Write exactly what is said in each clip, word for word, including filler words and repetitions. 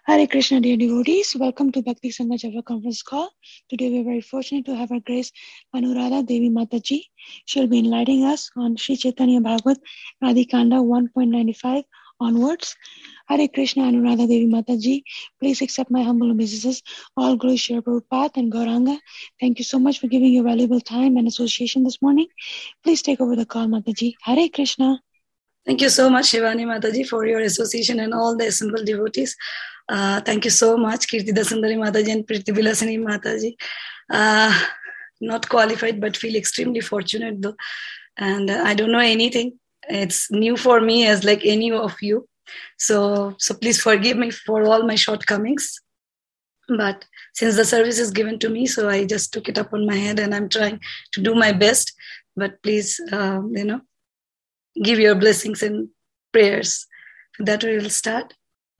Hare Krishna, dear devotees. Welcome to Bhakti Sangha Java conference call. Today we are very fortunate to have our Grace Anuradha Devi Mataji. She'll be enlightening us on Sri Chaitanya Bhagavat Adi Kanda one point nine five onwards. Hare Krishna, Anuradha Devi Mataji. Please accept my humble obeisances. All glory Shri Prabhupada and Gauranga. Thank you so much for giving your valuable time and association this morning. Please take over the call, Mataji. Hare Krishna. Thank you so much, Shivani Mataji, for your association and all the assembled devotees. Uh, thank you so much, Kirtida Sundari Mataji and Priti Vilasini Mataji. Uh, not qualified, but feel extremely fortunate though. And uh, I don't know anything. It's new for me as like any of you. So, so please forgive me for all my shortcomings. But since the service is given to me, so I just took it up on my head and I'm trying to do my best. But please, uh, you know, give your blessings and prayers. With that we will start.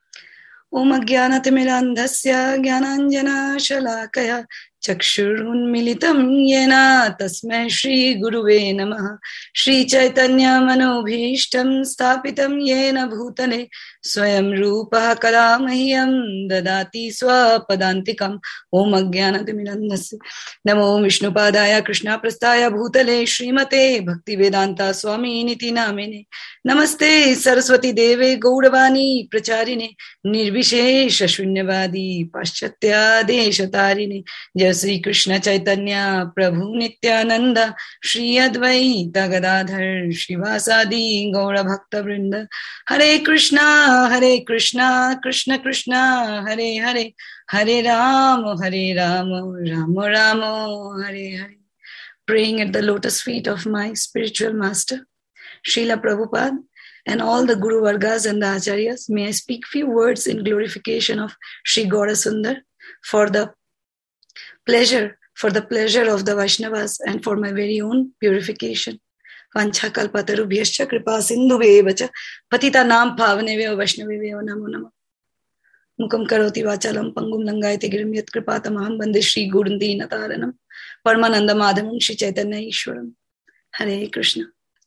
Om Ajnanatimirandhasya Jnananjana Shalakaya Chakshurunmilitam Yena Tasmai Shri Guruve Namaha Shri Chaitanya Manobhishtam Sthapitam Yena Bhutale Swayam Rupa Kalamahyam Dadati Swapadantikam Om Ajnanatimirandhasya Namo Vishnupadaya Krishna Prasthaya Bhutale Srimate Bhaktivedanta Swami Niti Namene Namaste Saraswati Deve Gauravani Pracharine Nirvishesh Shunyavadi Paschatya Deshatarine Jai Sri Krishna Chaitanya Prabhu Nityananda Shri Advaita Gadadhar Shivasadi Gaura Bhakta Vrinda Hare Krishna Hare Krishna Krishna Krishna Hare Hare Hare Rama Hare Rama Rama Rama Hare Hare. Praying at the lotus feet of my spiritual master Srila Prabhupada and all the Guru Vargas and the Acharyas, may I speak few words in glorification of Sri Gaura Sundar for the pleasure, for the pleasure of the Vaishnavas and for my very own purification. Vancha kalpatarubhyascha kripa sindhuvevacha patita nam bhavanevyo vaishnavevyo namo namo. Mukam karoti vachalam pangum langayate girim yat kripatamaham bande Shri Gurundina taranam Paramananda madhamam Shri Chaitanya Ishwaram. Hare Krishna.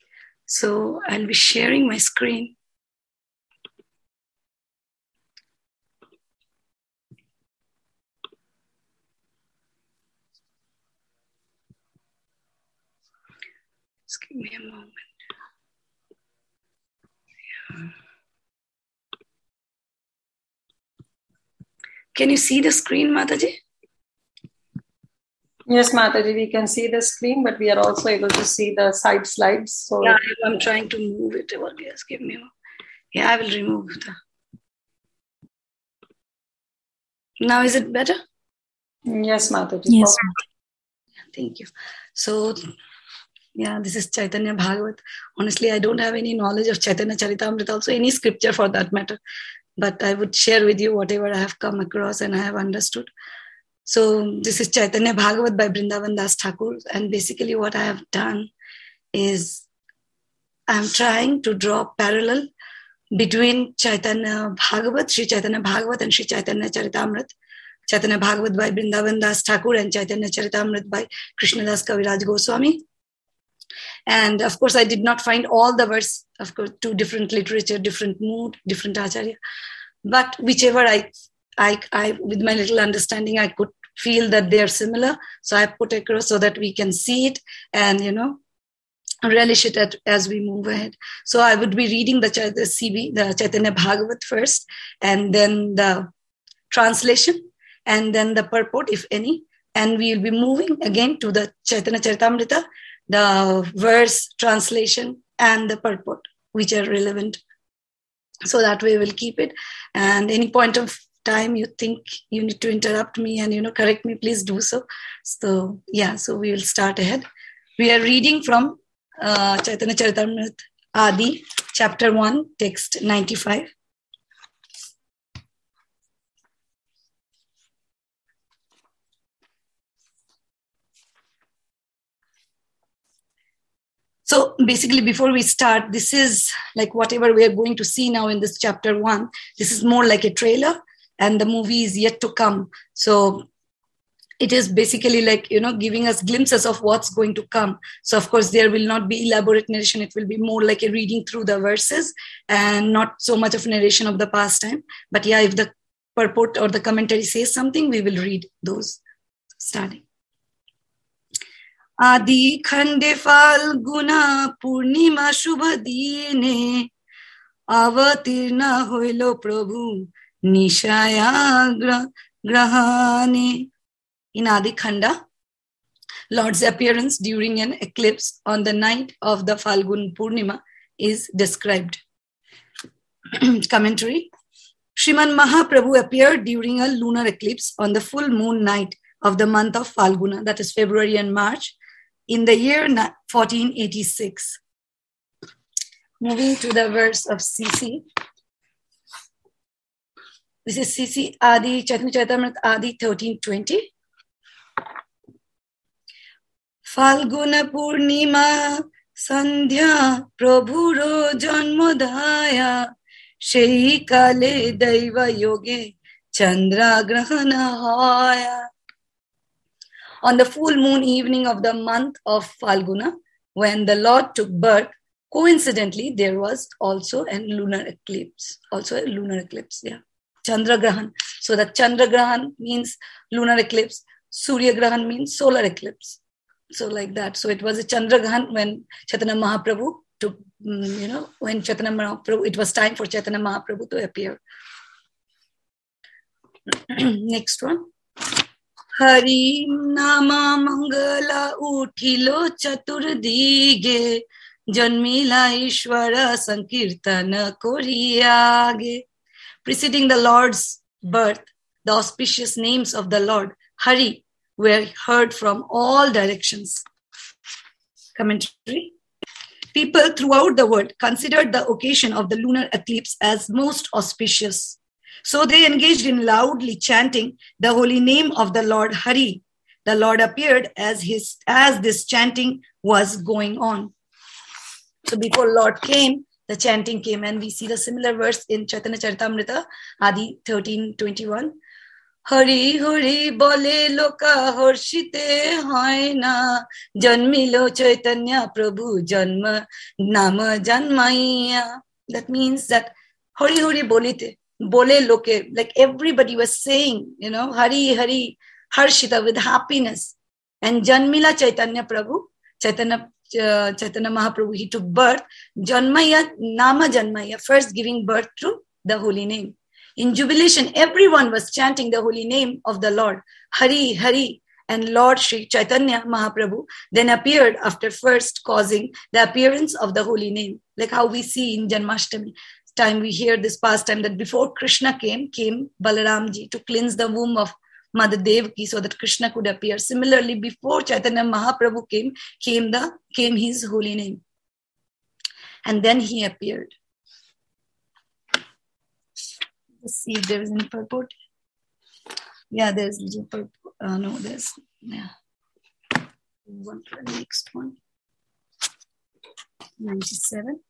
So I'll be sharing my screen. Just give me a moment. Yeah. Can you see the screen, Mataji? Yes, Mataji, we can see the screen, but we are also able to see the side slides. So yeah, I'm trying to move it. Yes, give me a moment. Yeah, I will remove the. Now is it better? Yes, Mataji. Yes. Thank you. So, yeah, this is Chaitanya Bhagavat. Honestly, I don't have any knowledge of Chaitanya Charitamrita, also any scripture for that matter. But I would share with you whatever I have come across and I have understood. So this is Chaitanya Bhagavat by Vrindavan Das Thakur. And basically what I have done is I'm trying to draw parallel between Chaitanya Bhagavat, Sri Chaitanya Bhagavat and Sri Chaitanya Charitamrita. Chaitanya Bhagavat by Vrindavan Das Thakur and Chaitanya Charitamrita by Krishnadas Kaviraj Goswami. And of course, I did not find all the verse, of course, two different literature, different mood, different acharya. But whichever I, I, I, with my little understanding, I could feel that they are similar. So I put across so that we can see it and, you know, relish it at, as we move ahead. So I would be reading the, the C B, the Chaitanya Bhagavat first, and then the translation, and then the purport, if any. And we will be moving again to the Chaitanya Charitamrita, the verse, translation, and the purport, which are relevant. So that way we'll keep it. And any point of time you think you need to interrupt me and, you know, correct me, please do so. So, yeah, so we will start ahead. We are reading from uh, Chaitanya Charitamrita Adi, chapter one, text ninety-five. So basically, before we start, this is like whatever we are going to see now in this chapter one. This is more like a trailer, and the movie is yet to come. So it is basically like, you know, giving us glimpses of what's going to come. So of course, there will not be elaborate narration. It will be more like a reading through the verses and not so much of narration of the past time. But yeah, if the purport or the commentary says something, we will read those starting. Adi khande falguna purnima shubha dine avatirna hoilo prabhu nishaya grahane. In Adi Khanda, Lord's appearance during an eclipse on the night of the Falgun Purnima is described. Commentary. Sriman Mahaprabhu appeared during a lunar eclipse on the full moon night of the month of Falguna, that is February and March, in the year fourteen eighty-six. Moving to the verse of C C. This is C C Adi, Chaitanya Charitamrita Adi thirteen twenty. Falguna Purnima Sandhya Prabhuro Janmodaya Shei Kale Daiva Yoge Chandra Grahana Hoya. On the full moon evening of the month of Falguna, when the Lord took birth, coincidentally, there was also a lunar eclipse. Also a lunar eclipse, yeah. Chandra Grahan. So the Chandra Grahan means lunar eclipse. Surya Grahan means solar eclipse. So like that. So it was a Chandra Grahan when Chaitanya Mahaprabhu took, you know, when Chaitanya Mahaprabhu, it was time for Chaitanya Mahaprabhu to appear. Next one. Hari Nama Mangala Utilo Chatur Dige Janmila Ishvara Sankirtana Koriyage. Preceding the Lord's birth, the auspicious names of the Lord, Hari, were heard from all directions. Commentary. People throughout the world considered the occasion of the lunar eclipse as most auspicious. So they engaged in loudly chanting the holy name of the Lord Hari. The Lord appeared as his as this chanting was going on. So before Lord came, the chanting came, and we see the similar verse in Chaitanya Charitamrita, Adi thirteen twenty-one. Hari Hari bole loka harshite haina janmilo Chaitanya Prabhu janma nama janmaiya. That means that Hari Hari bolite, bole loke, like everybody was saying, you know, Hari Hari, harshita, with happiness. And janmila Chaitanya Prabhu, Chaitanya Uh, Chaitanya Mahaprabhu, he took birth, Janmaya, Nama Janmaya, first giving birth to the holy name. In jubilation, everyone was chanting the holy name of the Lord, Hari, Hari, and Lord Sri Chaitanya Mahaprabhu then appeared after first causing the appearance of the holy name. Like how we see in Janmashtami time, we hear this pastime that before Krishna came, came Balaramji to cleanse the womb of Mother Devaki so that Krishna could appear. Similarly, before Chaitanya Mahaprabhu came, came the came his holy name. And then he appeared. Let's see if there is any purport. Yeah, there's little purport. Uh, no, there's, yeah. One for the next one. ninety-seven.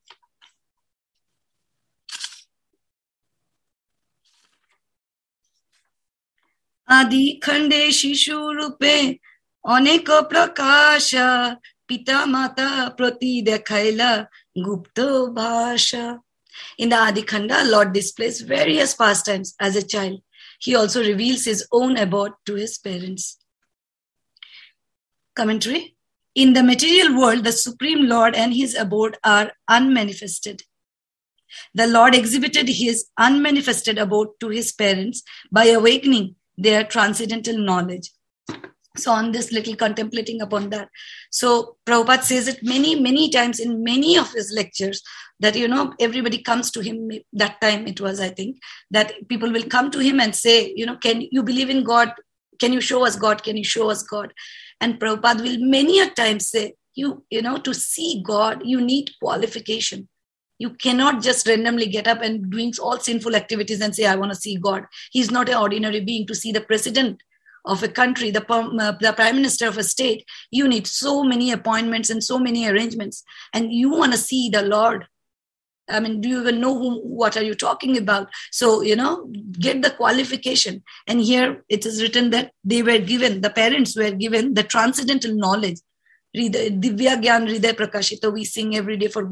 Adi khande shishu rupe aneko prakasha pita mata prati dekhaila gupto bhasha. In the Adi Khanda, Lord displays various pastimes as a child. He also reveals his own abode to his parents. Commentary. In the material world, the Supreme Lord and his abode are unmanifested. The Lord exhibited his unmanifested abode to his parents by awakening their transcendental knowledge. So on this little contemplating upon that. So Prabhupada says it many, many times in many of his lectures that, you know, everybody comes to him, that time it was, I think, that people will come to him and say, you know, can you believe in God? Can you show us God? Can you show us God? And Prabhupada will many a time say, you, you know, to see God, you need qualification. You cannot just randomly get up and doing all sinful activities and say, I want to see God. He's not an ordinary being. To see the president of a country, the, uh, the prime minister of a state, you need so many appointments and so many arrangements. And you want to see the Lord. I mean, do you even know whom, what are you talking about? So, you know, get the qualification. And here it is written that they were given, the parents were given the transcendental knowledge. Divya Gyan Hriday Prakashita, we sing every day for Guru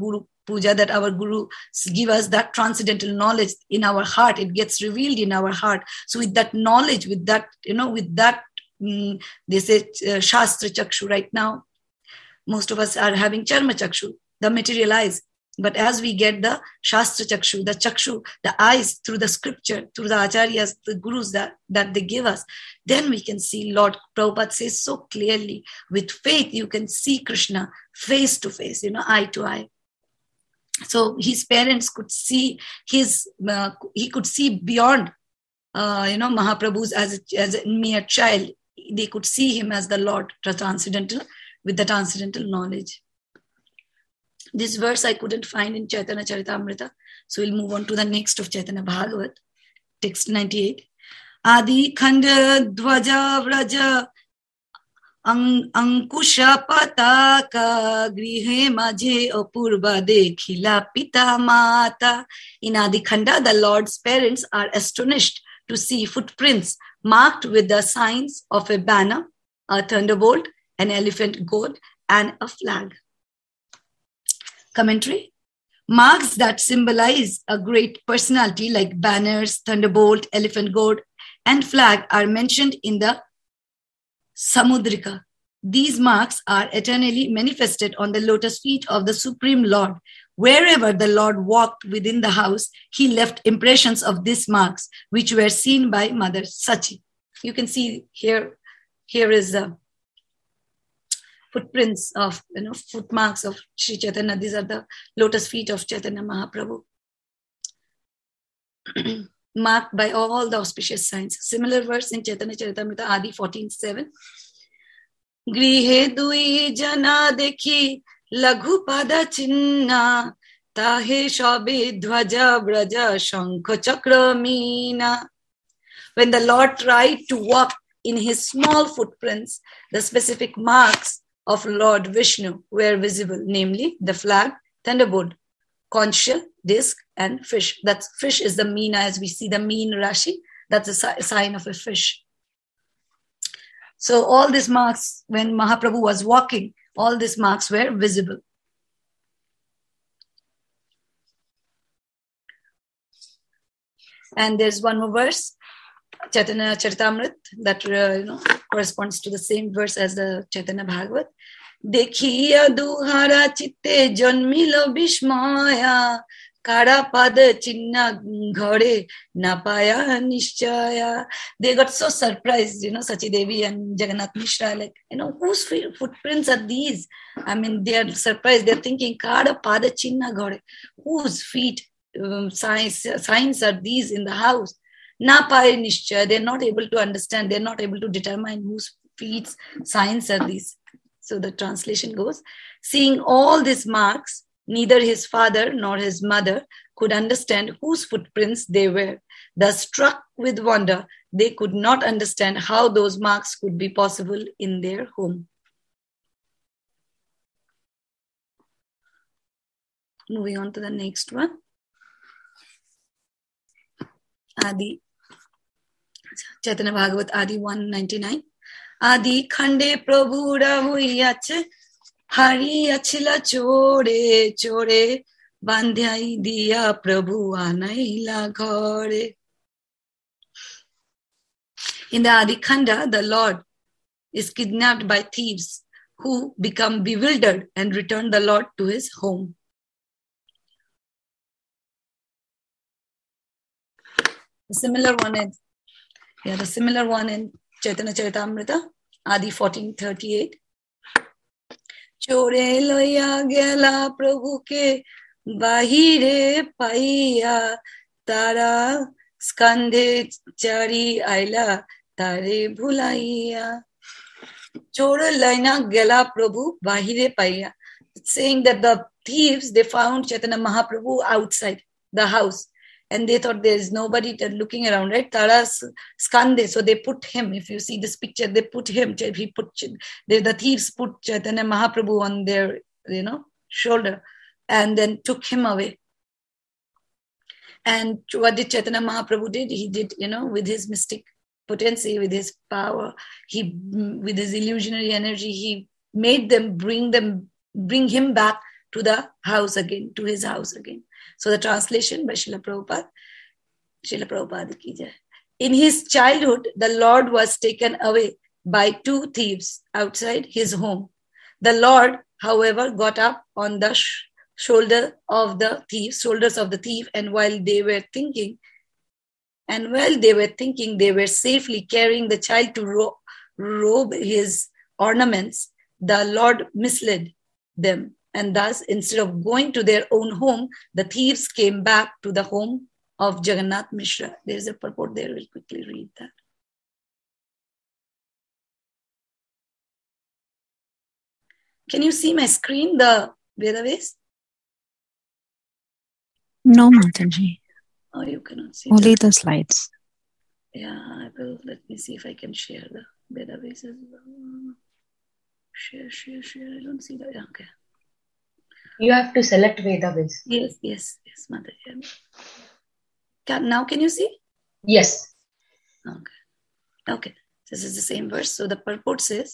puja, that our Guru give us that transcendental knowledge in our heart. It gets revealed in our heart. So with that knowledge, with that, you know, with that, um, they say uh, Shastra Chakshu right now. Most of us are having Charma Chakshu, the material eyes. But as we get the Shastra Chakshu, the Chakshu, the eyes through the scripture, through the Acharyas, the Gurus that, that they give us, then we can see Lord. Prabhupada says so clearly, with faith you can see Krishna face to face, you know, eye to eye. So his parents could see his, uh, he could see beyond, uh, you know, Mahaprabhu's as a, as a mere child. They could see him as the Lord, transcendental, with the transcendental knowledge. This verse I couldn't find in Chaitanya Charitamrita. So we'll move on to the next of Chaitanya Bhagavat, text ninety-eight. Adi khanda dvaja vraja ang ankusha pataka grihe majhe apurva dekhila pita mata. In Adi Khanda, the Lord's parents are astonished to see footprints marked with the signs of a banner, a thunderbolt, an elephant goat, and a flag. Commentary. Marks that symbolize a great personality like banners, thunderbolt, elephant goat, and flag are mentioned in the Samudrika. These marks are eternally manifested on the lotus feet of the Supreme Lord. Wherever the Lord walked within the house, he left impressions of these marks, which were seen by Mother Sachi. You can see here, here is the footprints of, you know, footmarks of Sri Chaitanya. These are the lotus feet of Chaitanya Mahaprabhu, marked by all the auspicious signs. Similar verse in Chaitanya Charitamrita Adi fourteen seven. Grihe dui jana dekhi laghu pada chinna tahe shabe dhvaja braja shankha chakra meena. When the Lord tried to walk in his small footprints, the specific marks of Lord Vishnu were visible, namely the flag, thunderbolt, conch shell, disc, and fish. That fish is the meena, as we see the mean Rashi. That's a si- sign of a fish. So all these marks, when Mahaprabhu was walking, all these marks were visible. And there's one more verse, Chaitanya Charitamrita, that uh, you know corresponds to the same verse as the Chaitanya Bhagavat. Dekhiya duhara chitte janmilo bishmaya kara pada chinna ghare napaya nishchaya. They got so surprised, you know, Sachi Devi and Jagannath Mishra, like, you know, whose footprints are these? I mean, they are surprised. They're thinking, kara pada chinna ghare, whose feet um, signs, signs are these in the house? Napaya nishchaya. They're not able to understand. They're not able to determine whose feet signs are these. So the translation goes, seeing all these marks, neither his father nor his mother could understand whose footprints they were. Thus, struck with wonder, they could not understand how those marks could be possible in their home. Moving on to the next one. Adi. Chaitanya Bhagavat Adi one ninety-nine. Adi khande prabhura huiyache hariyachila chore chore bandhyai diya prabhu anaila ghare. In the Adi Khanda, the Lord is kidnapped by thieves who become bewildered and return the Lord to his home. A similar one in yeah, the similar one in Chaitanya Charitamrita, Adi fourteen thirty-eight. Chore loya gela prabhu ke bahire paiya tara skandhe chari aila tare bhulaiya. Chore loya gela prabhu bahire paiya. It's saying that the thieves, they found Chaitanya Mahaprabhu outside the house. And they thought there is nobody looking around, right? Taras skande. So they put him. If you see this picture, they put him. He put they, the thieves put Chaitanya Mahaprabhu on their, you know, shoulder, and then took him away. And what did Chaitanya Mahaprabhu did? He did, you know, with his mystic potency, with his power, he, with his illusionary energy, he made them bring them, bring him back to the house again, to his house again. So the translation by Srila Prabhupada, Srila Prabhupada ki jai. In his childhood, the Lord was taken away by two thieves outside his home. The Lord, however, got up on the sh- shoulder of the thieves, shoulders of the thief, and while they were thinking, and while they were thinking, they were safely carrying the child to ro- robe his ornaments. The Lord misled them, and thus, instead of going to their own home, the thieves came back to the home of Jagannath Mishra. There is a purport there. We'll quickly read that. Can you see my screen, the Vedaves? No, Mataji. Oh, you cannot see. Only the, the slides. Yeah, I will. Let me see if I can share the Vedaves as well. Share, share, share. I don't see that. Yeah, okay. You have to select Vedaves. Yes, yes, yes, Mataji. Can, now can you see? Yes. Okay. Okay. This is the same verse. So the purport says,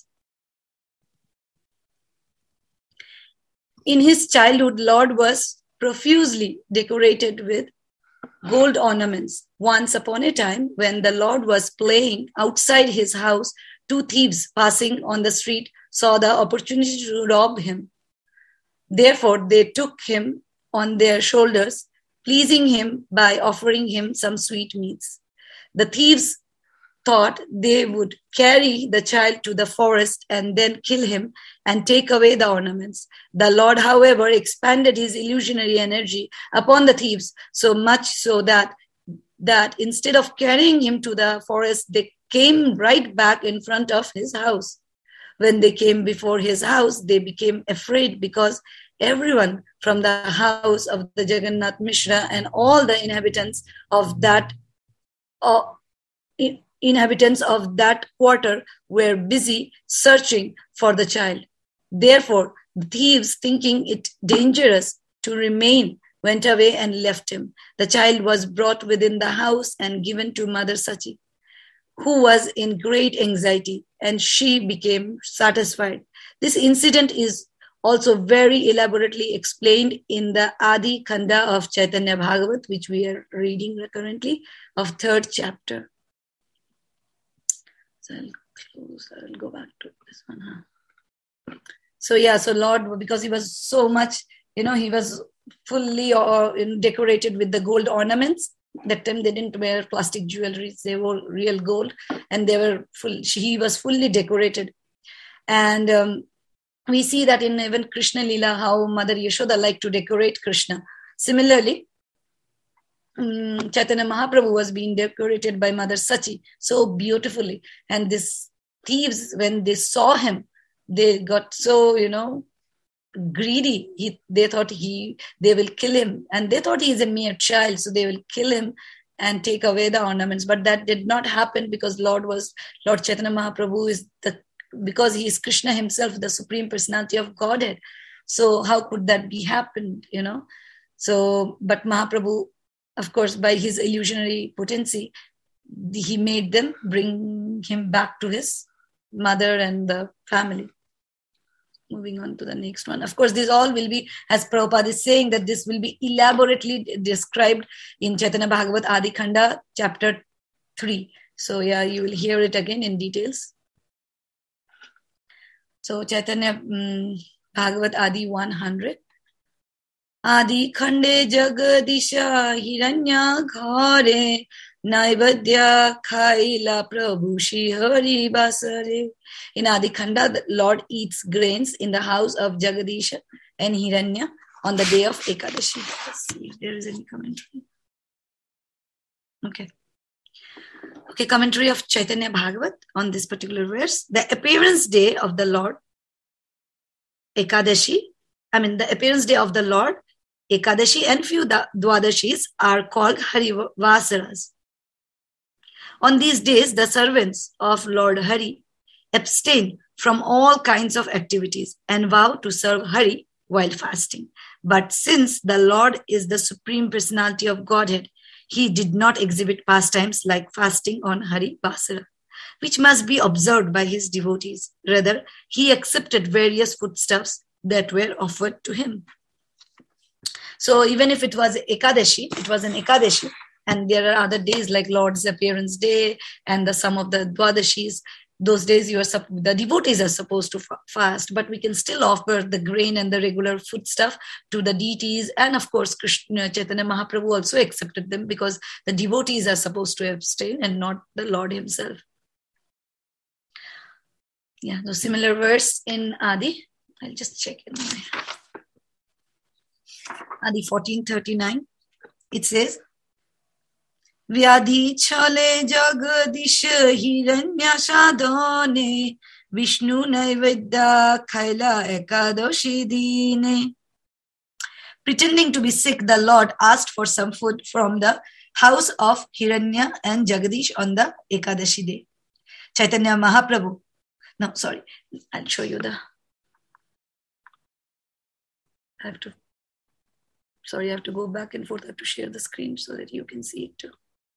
in his childhood, Lord was profusely decorated with gold ornaments. Once upon a time, when the Lord was playing outside his house, two thieves passing on the street saw the opportunity to rob him. Therefore, they took him on their shoulders, pleasing him by offering him some sweetmeats. The thieves thought they would carry the child to the forest and then kill him and take away the ornaments. The Lord, however, expanded his illusionary energy upon the thieves so much so that, that instead of carrying him to the forest, they came right back in front of his house. When they came before his house, they became afraid because everyone from the house of the Jagannath Mishra and all the inhabitants of that uh, inhabitants of that quarter were busy searching for the child. Therefore, the thieves, thinking it dangerous to remain, went away and left him. The child was brought within the house and given to Mother Sachi, who was in great anxiety, and she became satisfied. This incident is also very elaborately explained in the Adi Khanda of Chaitanya Bhagavat, which we are reading currently, of third chapter. So I'll close, I'll go back to this one. Huh? So yeah, so Lord, because he was so much, you know, he was fully uh, decorated with the gold ornaments. That time they didn't wear plastic jewelry, they wore real gold, and they were full, he was fully decorated. And um, we see that in even Krishna Lila, how Mother Yashoda liked to decorate Krishna. Similarly, um, Chaitanya Mahaprabhu was being decorated by Mother Sachi so beautifully. And these thieves, when they saw him, they got so, you know, greedy. He, they thought he, they will kill him. And they thought he is a mere child, so they will kill him and take away the ornaments. But that did not happen because Lord was, Lord Chaitanya Mahaprabhu is the, because he is Krishna himself, the Supreme Personality of Godhead. So how could that be happened, you know? So, but Mahaprabhu, of course, by his illusionary potency, he made them bring him back to his mother and the family. Moving on to the next one. Of course, this all will be, as Prabhupada is saying, that this will be elaborately described in Chaitanya Bhagavat Adi Khanda, chapter three. So yeah, you will hear it again in details. So Chaitanya um, Bhagavat Adi one hundred. Adi Khande Jagadisha Hiranya Ghare Naivadya Khaila Prabhu Shri Hari Basare. In Adi Khanda, the Lord eats grains in the house of Jagadisha and Hiranya on the day of Ekadashi. Let's see if there is any commentary. Okay. Okay, commentary of Chaitanya Bhagavat on this particular verse. The appearance day of the Lord, Ekadashi, I mean the appearance day of the Lord, Ekadashi and few Dwadashis are called Hari Vasaras. On these days, the servants of Lord Hari abstain from all kinds of activities and vow to serve Hari while fasting. But since the Lord is the Supreme Personality of Godhead, he did not exhibit pastimes like fasting on Hari Vasara, which must be observed by his devotees. Rather, he accepted various foodstuffs that were offered to him. So even if it was Ekadashi, it was an Ekadashi, and there are other days like Lord's Appearance Day and the some of the Dwadashis. Those days you are the devotees are supposed to fast, but we can still offer the grain and the regular food stuff to the deities. And of course, Krishna Chaitanya Mahaprabhu also accepted them because the devotees are supposed to abstain and not the Lord himself. Yeah, no similar verse in Adi. I'll just check in my Adi fourteen thirty-nine. It says, Vyadhi chale jagadish hiranya sadhane Vishnu naivedya khaila ekadashi dine. Pretending to be sick, the Lord asked for some food from the house of Hiranya and Jagadish on the Ekadashi day. Chaitanya Mahaprabhu. No, sorry. I'll show you the... I have to... Sorry, I have to go back and forth. I have to share the screen so that you can see it too.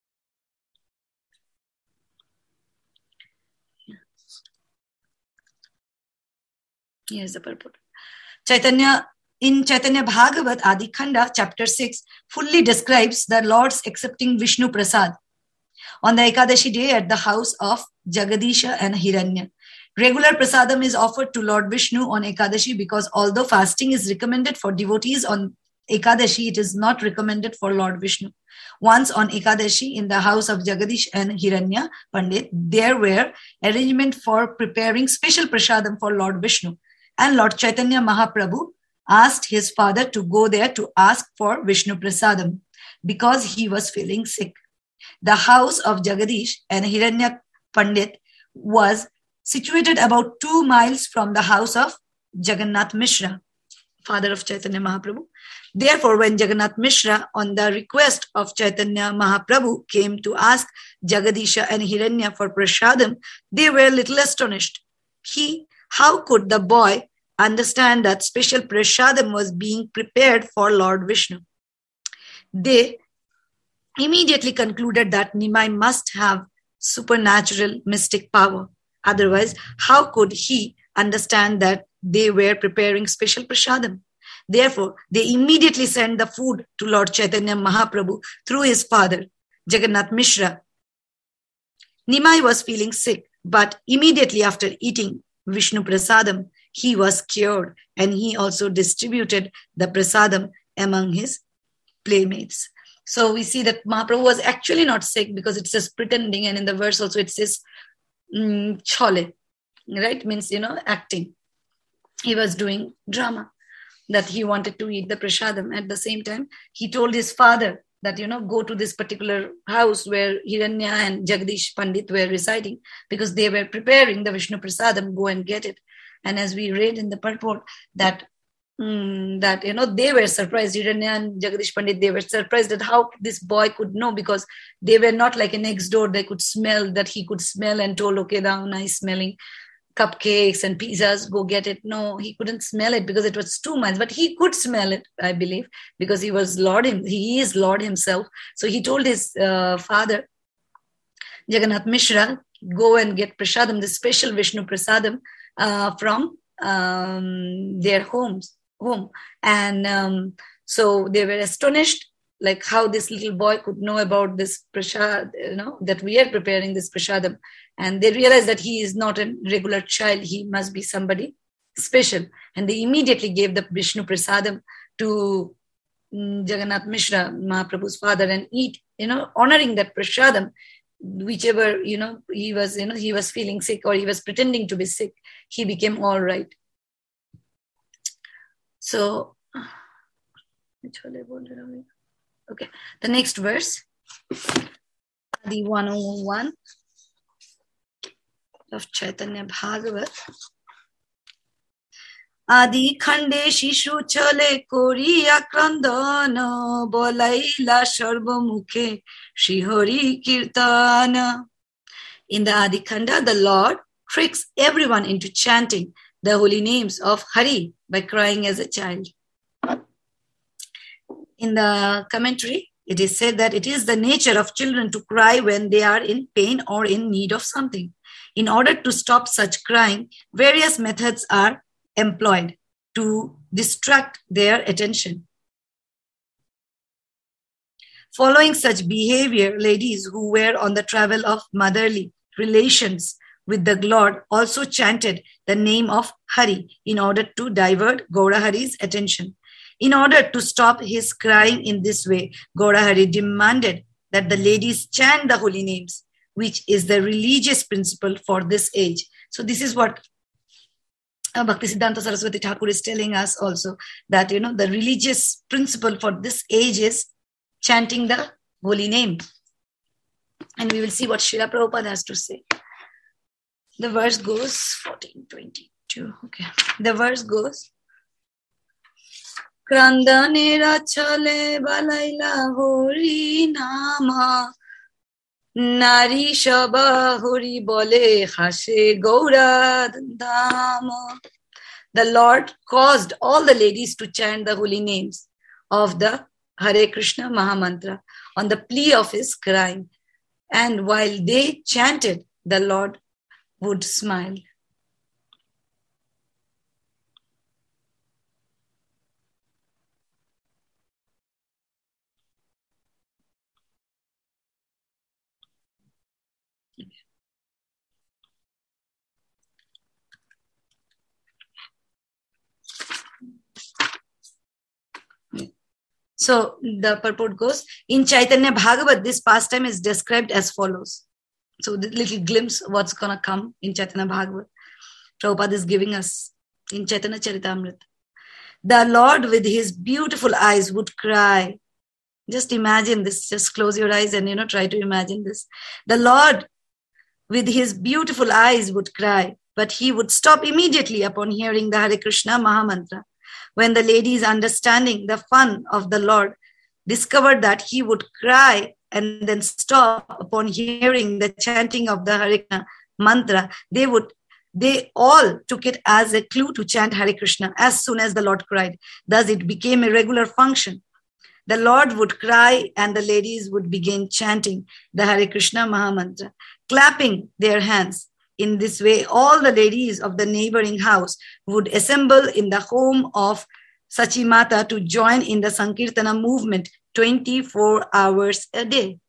Here's the purport. Chaitanya, in Chaitanya Bhagavat Adi Khanda, chapter six, fully describes the Lord's accepting Vishnu Prasad on the Ekadashi day at the house of Jagadisha and Hiranya. Regular prasadam is offered to Lord Vishnu on Ekadashi because although fasting is recommended for devotees on Ekadashi, it is not recommended for Lord Vishnu. Once on Ekadashi in the house of Jagadish and Hiranya Pandit, there were arrangements for preparing special prasadam for Lord Vishnu. And Lord Chaitanya Mahaprabhu asked his father to go there to ask for Vishnu Prasadam because he was feeling sick. The house of Jagadish and Hiranya Pandit was situated about two miles from the house of Jagannath Mishra, father of Chaitanya Mahaprabhu. Therefore, when Jagannath Mishra, on the request of Chaitanya Mahaprabhu, came to ask Jagadisha and Hiranya for prasadam, they were a little astonished. He, how could the boy understand that special prasadam was being prepared for Lord Vishnu? They immediately concluded that Nimai must have supernatural mystic power. Otherwise, how could he understand that they were preparing special prasadam? Therefore, they immediately sent the food to Lord Chaitanya Mahaprabhu through his father, Jagannath Mishra. Nimai was feeling sick, but immediately after eating Vishnu Prasadam, he was cured, and he also distributed the Prasadam among his playmates. So we see that Mahaprabhu was actually not sick because it says pretending, and in the verse also it says mm, chole, right? Means, you know, acting. He was doing drama, that he wanted to eat the Prasadam. At the same time, he told his father that, you know, go to this particular house where Hiranya and Jagadish Pandit were residing because they were preparing the Vishnu Prasadam, go and get it. And as we read in the purport that, mm, that you know, they were surprised, Hiranya and Jagadish Pandit, they were surprised at how this boy could know because they were not like a next door. They could smell, that he could smell and told, okay, now nice smelling cupcakes and pizzas, go get it. No, he couldn't smell it because it was two months, but he could smell it, I believe, because he was Lord, he is Lord himself. So he told his uh, father, Jagannath Mishra, go and get prasadam, the special Vishnu prasadam uh, from um, their homes, home. And um, so they were astonished, like how this little boy could know about this prasad, you know, that we are preparing this prasadam. And they realized that he is not a regular child. He must be somebody special. And they immediately gave the Vishnu prasadam to um, Jagannath Mishra, Mahaprabhu's father, and eat, you know, honoring that prasadam, whichever, you know, he was, you know, he was feeling sick or he was pretending to be sick, he became all right. So, okay, the next verse, the one oh one of Chaitanya Bhagavat. Adi khande shishu chale koriya krandana bolaila sharva mukhe shihori kirtana. In the Adi Khanda, the Lord tricks everyone into chanting the holy names of Hari by crying as a child. In the commentary, it is said that it is the nature of children to cry when they are in pain or in need of something. In order to stop such crying, various methods are employed to distract their attention. Following such behavior, ladies who were on the travel of motherly relations with the Lord also chanted the name of Hari in order to divert Gaurahari's attention. In order to stop his crying in this way, Gaurahari demanded that the ladies chant the holy names, which is the religious principle for this age. So this is what uh, Bhaktisiddhanta Saraswati Thakur is telling us also, that, you know, the religious principle for this age is chanting the holy name. And we will see what Srila Prabhupada has to say. The verse goes, fourteen twenty-two, okay. The verse goes, Krandanera chale balaila hori nama Nari shaba hori bole hashe gaura dhama. The Lord caused all the ladies to chant the holy names of the Hare Krishna Mahamantra on the plea of his crying. And while they chanted, the Lord would smile. So the purport goes, in Chaitanya Bhagavat, this pastime is described as follows. So the little glimpse of what's going to come in Chaitanya Bhagavat. Prabhupada is giving us in Chaitanya Charitamrita. The Lord with his beautiful eyes would cry. Just imagine this. Just close your eyes and, you know, try to imagine this. The Lord with his beautiful eyes would cry, but he would stop immediately upon hearing the Hare Krishna Mahamantra. When the ladies, understanding the fun of the Lord, discovered that he would cry and then stop upon hearing the chanting of the Hare Krishna mantra, they would, they all took it as a clue to chant Hare Krishna as soon as the Lord cried. Thus it became a regular function. The Lord would cry and the ladies would begin chanting the Hare Krishna Mahamantra, clapping their hands. In this way, all the ladies of the neighboring house would assemble in the home of Sachi Mata to join in the Sankirtana movement twenty-four hours a day.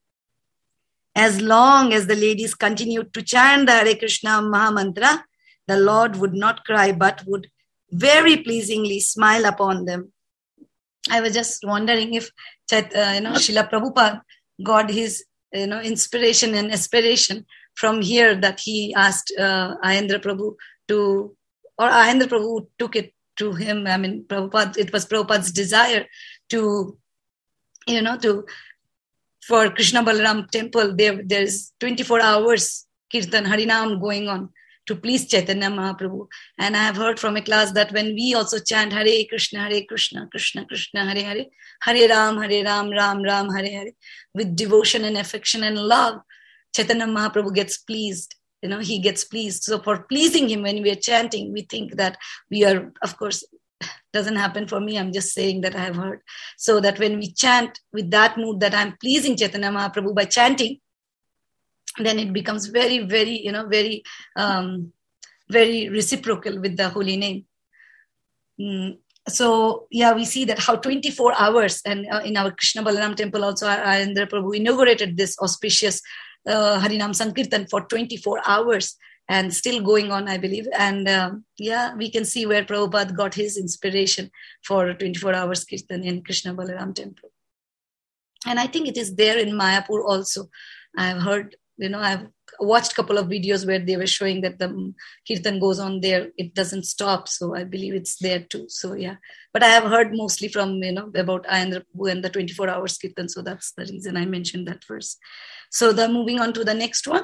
As long as the ladies continued to chant the Hare Krishna Mahamantra, the Lord would not cry but would very pleasingly smile upon them. I was just wondering if uh, you know, Srila Prabhupada got his you know, inspiration and aspiration from here, that he asked uh, Ayendra Prabhu to, or Ayendra Prabhu took it to him. I mean, Prabhupada, it was Prabhupada's desire to, you know, to, for Krishna Balaram temple, there there's twenty-four hours Kirtan Harinam going on to please Chaitanya Mahaprabhu. And I have heard from a class that when we also chant Hare Krishna, Hare Krishna, Krishna Krishna, Hare Hare, Hare Ram, Hare Ram, Ram Ram, Hare Hare, with devotion and affection and love, Chaitanya Mahaprabhu gets pleased. You know, he gets pleased. So for pleasing him, when we are chanting, we think that we are, of course, doesn't happen for me. I'm just saying that I have heard. So that when we chant with that mood that I'm pleasing Chaitanya Mahaprabhu by chanting, then it becomes very, very, you know, very, um, very reciprocal with the holy name. Mm. So, yeah, we see that how twenty-four hours, and uh, in our Krishna Balaram temple also, Ayendra Prabhu inaugurated this auspicious uh, Harinam Sankirtan for twenty-four hours and still going on, I believe. And um, yeah, we can see where Prabhupada got his inspiration for twenty-four hours Kirtan in Krishna Balaram temple. And I think it is there in Mayapur also. I've heard, you know, I've watched a couple of videos where they were showing that the Kirtan goes on there. It doesn't stop. So I believe it's there too. So yeah, but I have heard mostly from, you know, about Ayendra Prabhu and the twenty-four hours Kirtan. So that's the reason I mentioned that first. So the moving on to the next one.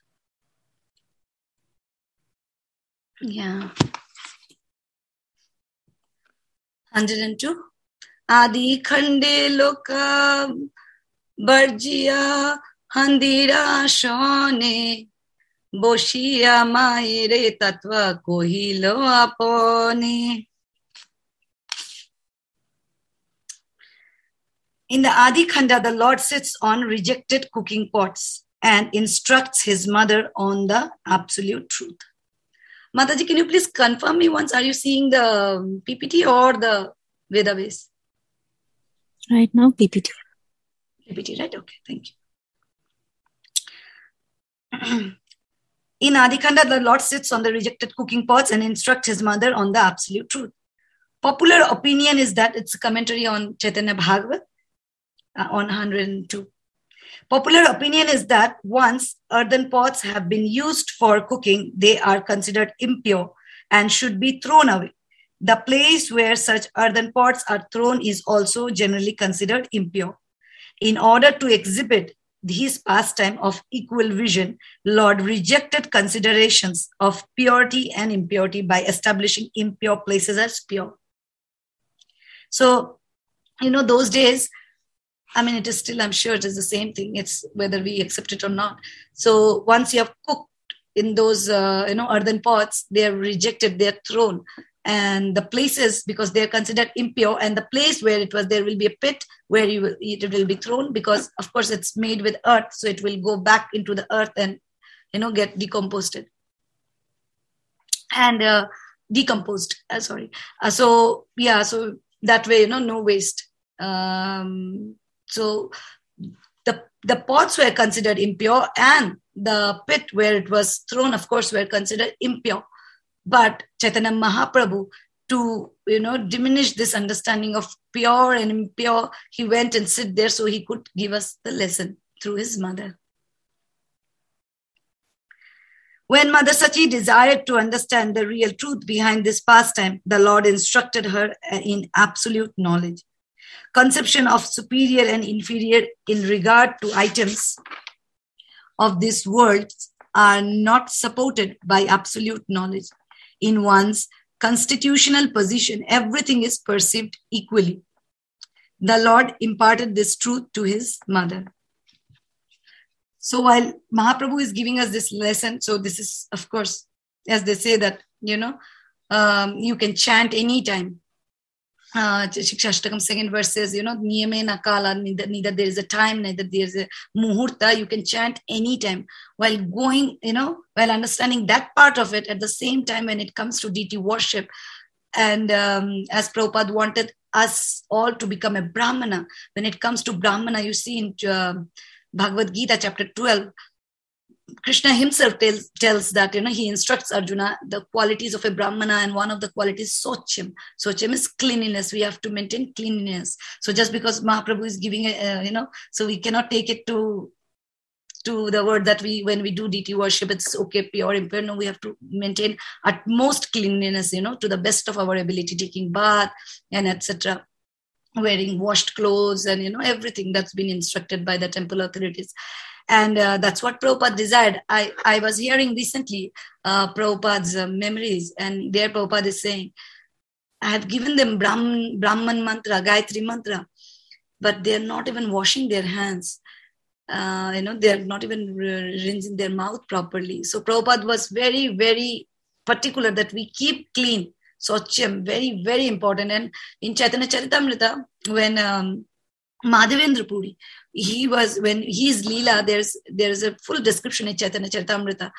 Yeah. one hundred two. Adi khande loka barjiya handira shone boshiya maire tatva kohilo apone. In the Adi Khanda, the Lord sits on rejected cooking pots and instructs his mother on the absolute truth. Mataji, can you please confirm me once? Are you seeing the P P T or the Vedabase? Right now, P P T. T P T, right? Okay, thank you. In Adikanda, the Lord sits on the rejected cooking pots and instructs his mother on the absolute truth. Popular opinion is that it's a commentary on Chaitanya Bhagavat uh, on one hundred two. Popular opinion is that once earthen pots have been used for cooking, they are considered impure and should be thrown away. The place where such earthen pots are thrown is also generally considered impure. In order to exhibit his pastime of equal vision, Lord rejected considerations of purity and impurity by establishing impure places as pure. So, you know, those days, I mean, it is still, I'm sure it is the same thing. It's whether we accept it or not. So once you have cooked in those, uh, you know, earthen pots, they are rejected, they are thrown. And the places, because they are considered impure, and the place where it was, there will be a pit where you will, it will be thrown, because of course it's made with earth. So it will go back into the earth and, you know, get decomposed. And uh, decomposed, uh, sorry. Uh, so, yeah, so that way, you know, no waste. Um, so the, the pots were considered impure, and the pit where it was thrown, of course, were considered impure. But Chaitanya Mahaprabhu, to, you know, diminish this understanding of pure and impure, he went and sit there so he could give us the lesson through his mother. When Mother Sachi desired to understand the real truth behind this pastime, the Lord instructed her in absolute knowledge. Conception of superior and inferior in regard to items of this world are not supported by absolute knowledge. In one's constitutional position, everything is perceived equally. The Lord imparted this truth to his mother. So while Mahaprabhu is giving us this lesson, so this is, of course, as they say that, you know, um, you can chant anytime. Uh, Shikshashtakam second verse says, you know, Niyame Nakala, neither, neither there is a time, neither there is a muhurta. You can chant anytime. While going, you know, while understanding that part of it, at the same time when it comes to deity worship, and um, as Prabhupada wanted us all to become a Brahmana, when it comes to Brahmana, you see in uh, Bhagavad Gita chapter twelve, Krishna himself tells, tells that, you know, he instructs Arjuna the qualities of a Brahmana, and one of the qualities is Sochim. Sochim is cleanliness. We have to maintain cleanliness. So just because Mahaprabhu is giving, a, uh, you know, so we cannot take it to to the word that we, when we do deity worship, it's okay, pure, impure. No, we have to maintain utmost cleanliness, you know, to the best of our ability, taking bath and et cetera, wearing washed clothes and, you know, everything that's been instructed by the temple authorities. And uh, that's what Prabhupada desired. I, I was hearing recently uh, Prabhupada's uh, memories, and there Prabhupada is saying, I have given them Brahman, Brahman mantra, Gayatri mantra, but they're not even washing their hands. Uh, you know, they're not even rinsing their mouth properly. So Prabhupada was very, very particular that we keep clean. Socham, very, very important. And in Chaitanya Charitamrita, when um, Madhavendra Puri, he was, when he's Leela, there's there's a full description in Chaitanya Charitamrita.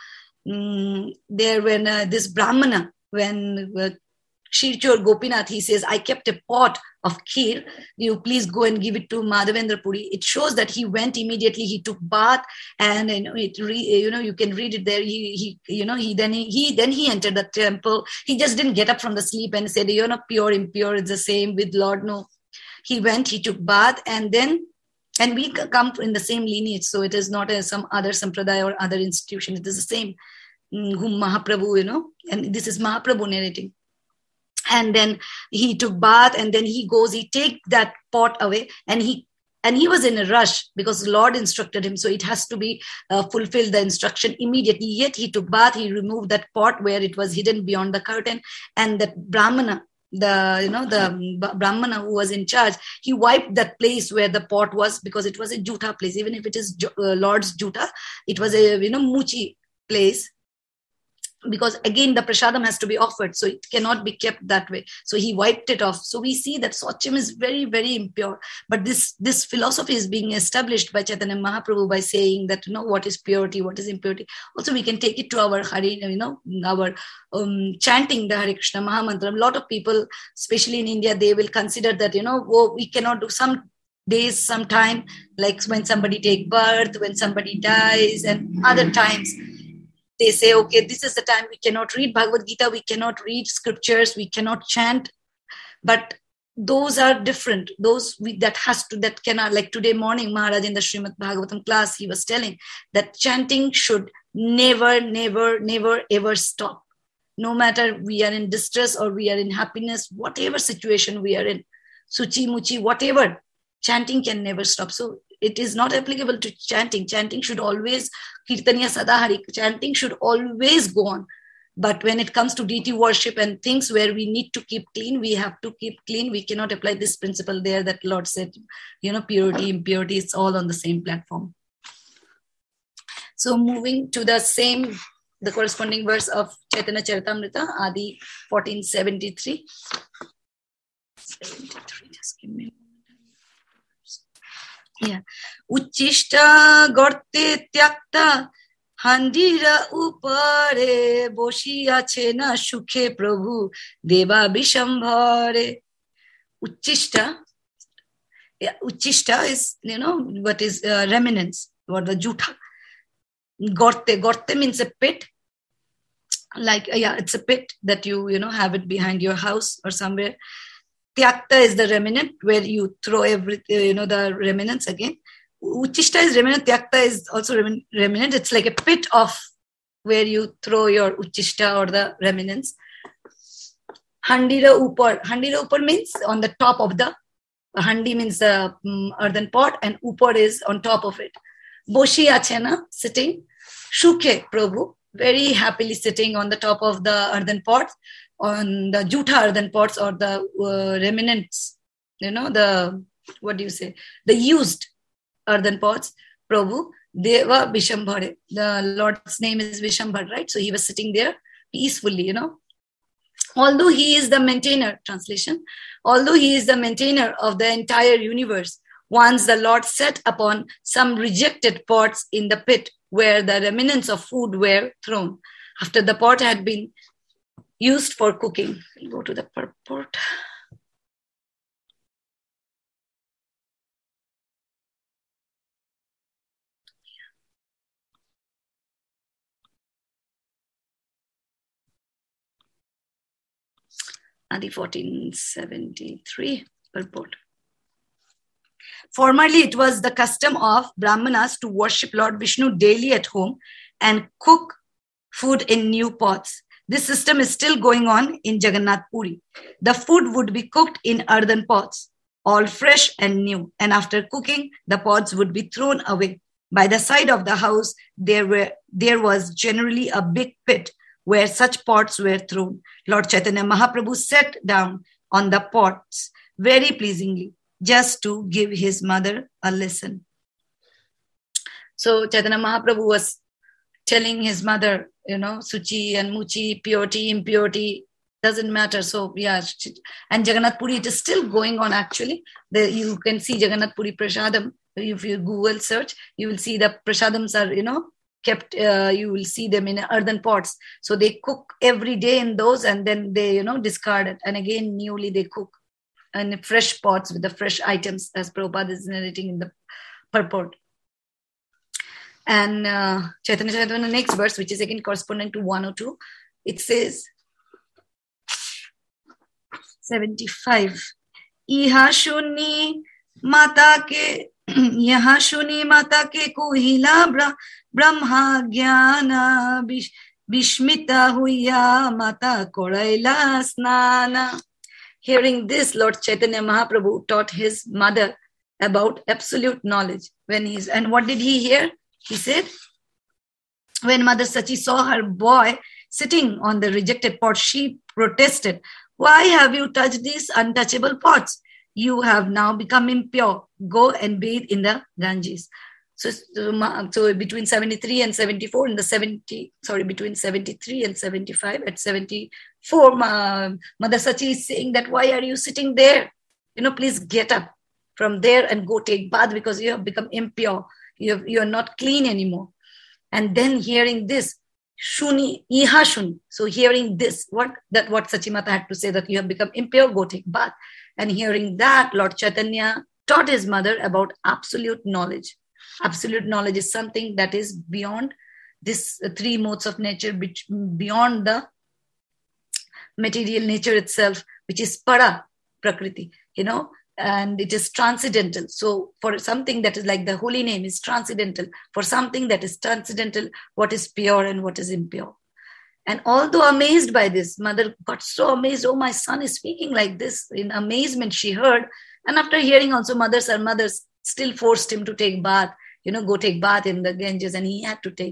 Mm, there when uh, this Brahmana, when uh, Shirchor Gopinath, he says, I kept a pot of kheer, you please go and give it to Madhavendra Puri. It shows that he went immediately, he took bath, and you know, it re, you know, you can read it there. He, he you know, he then he, he then he entered the temple. He just didn't get up from the sleep and said, you're not pure, impure, it's the same with Lord. No. He went, he took bath, and then, and we come in the same lineage. So it is not a, some other sampradaya or other institution. It is the same, whom Mahaprabhu, you know, and this is Mahaprabhu narrating. And then he took bath, and then he goes, he take that pot away, and he, and he was in a rush because the Lord instructed him. So it has to be uh, fulfilled, the instruction immediately. Yet he took bath, he removed that pot where it was hidden beyond the curtain, and that Brahmana, the, you know, the Brahmana who was in charge, he wiped that place where the pot was, because it was a juta place. Even if it is uh, Lord's juta, it was a, you know, muchi place, because again the prasadam has to be offered, so it cannot be kept that way. So he wiped it off. So we see that Sochim is very, very impure. But this this philosophy is being established by Chaitanya Mahaprabhu by saying that, you know, what is purity, what is impurity. Also we can take it to our Hari, you know, our um, chanting the Hare Krishna Mahamantra. A lot of people, especially in India, they will consider that, you know, oh, we cannot do some days, sometime, like when somebody take birth, when somebody dies, and other times they say, okay, this is the time we cannot read Bhagavad Gita, we cannot read scriptures, we cannot chant. But those are different. Those we, that has to, that cannot, like today morning, Maharaj in the Srimad Bhagavatam class, he was telling that chanting should never, never, never, ever stop. No matter we are in distress or we are in happiness, whatever situation we are in, Suchi, Muchi, whatever, chanting can never stop. So it is not applicable to chanting. Chanting should always, Kirtaniya Sadahari, chanting should always go on. But when it comes to deity worship and things where we need to keep clean, we have to keep clean. We cannot apply this principle there that Lord said, you know, purity, impurity, it's all on the same platform. So moving to the same, the corresponding verse of Chaitanya Charitamrita, Adi fourteen seventy-three. seventy-three, just give me a moment. Yeah. Uchishta gorte tyakta handira upare boshiache na shukhe prabhu deva bishambhare. Uchishta, yeah, Uchishta is, you know, what is uh, remnants, what the jutha. Gorte, gorte means a pit. Like, uh, yeah, it's a pit that you, you know, have it behind your house or somewhere. Tyakta is the remnant where you throw every, you know, the remnants again. Uchishta is remnant, Tyakta is also remnant. It's like a pit of where you throw your Uchishta or the remnants. Handira upar. Handira upar means on the top of the, handi means the um, earthen pot and upar is on top of it. Boshi achena, sitting. Shukhe Prabhu, very happily sitting on the top of the earthen pots, on the jutha earthen pots or the uh, remnants, you know, the, what do you say, the used earthen pots. Prabhu, Deva Vishambhare. The Lord's name is Vishambhar, right? So he was sitting there peacefully, you know. Although he is the maintainer, translation, although he is the maintainer of the entire universe, once the Lord set upon some rejected pots in the pit where the remnants of food were thrown. After the pot had been used for cooking. We'll go to the purport. Adi fourteen seventy-three, purport. Formerly, it was the custom of Brahmanas to worship Lord Vishnu daily at home and cook food in new pots. This system is still going on in Jagannath Puri. The food would be cooked in earthen pots, all fresh and new. And after cooking, the pots would be thrown away. By the side of the house, there were there was generally a big pit where such pots were thrown. Lord Chaitanya Mahaprabhu sat down on the pots very pleasingly, just to give his mother a lesson. So Chaitanya Mahaprabhu was telling his mother, you know, Suchi and Muchi, purity, impurity, doesn't matter. So yeah, and Jagannath Puri, it is still going on actually. The, you can see Jagannath Puri Prasadam. If you Google search, you will see the Prasadams are, you know, kept, uh, you will see them in earthen pots. So they cook every day in those and then they, you know, discard it. And again, newly they cook in fresh pots with the fresh items, as Prabhupada is narrating in the purport. And uh, Chaitanya Chaitanya, the next verse, which is again corresponding to one oh two, it says, seventy-five, Iha shuni mata ke, yaha shuni mata ke kuhila brahma jnana bishmita huya mata koraila snana. Hearing this, Lord Chaitanya Mahaprabhu taught his mother about absolute knowledge. When he's, and what did he hear? He said, when Mother Sachi saw her boy sitting on the rejected pot, she protested, "Why have you touched these untouchable pots? You have now become impure. Go and bathe in the Ganges." So, so between seventy-three and seventy-four, in the seventy, sorry, between seventy-three and seventy-five, at seventy-four, uh, Mother Sachi is saying that, why are you sitting there? You know, please get up from there and go take bath because you have become impure. You have, you are not clean anymore. And then hearing this, Shuni, Iha Shuni. So hearing this, what that what Sachimata had to say, that you have become impure, go take bath. And hearing that, Lord Chaitanya taught his mother about absolute knowledge. Absolute knowledge is something that is beyond this three modes of nature, which beyond the material nature itself, which is para, prakriti, you know, and it is transcendental. So for something that is like the holy name is transcendental, for something that is transcendental, what is pure and what is impure. And although amazed by this, mother got so amazed, oh, my son is speaking like this. In amazement, she heard. And after hearing also, mothers and mothers still forced him to take bath, you know, go take bath in the Ganges, and he had to take.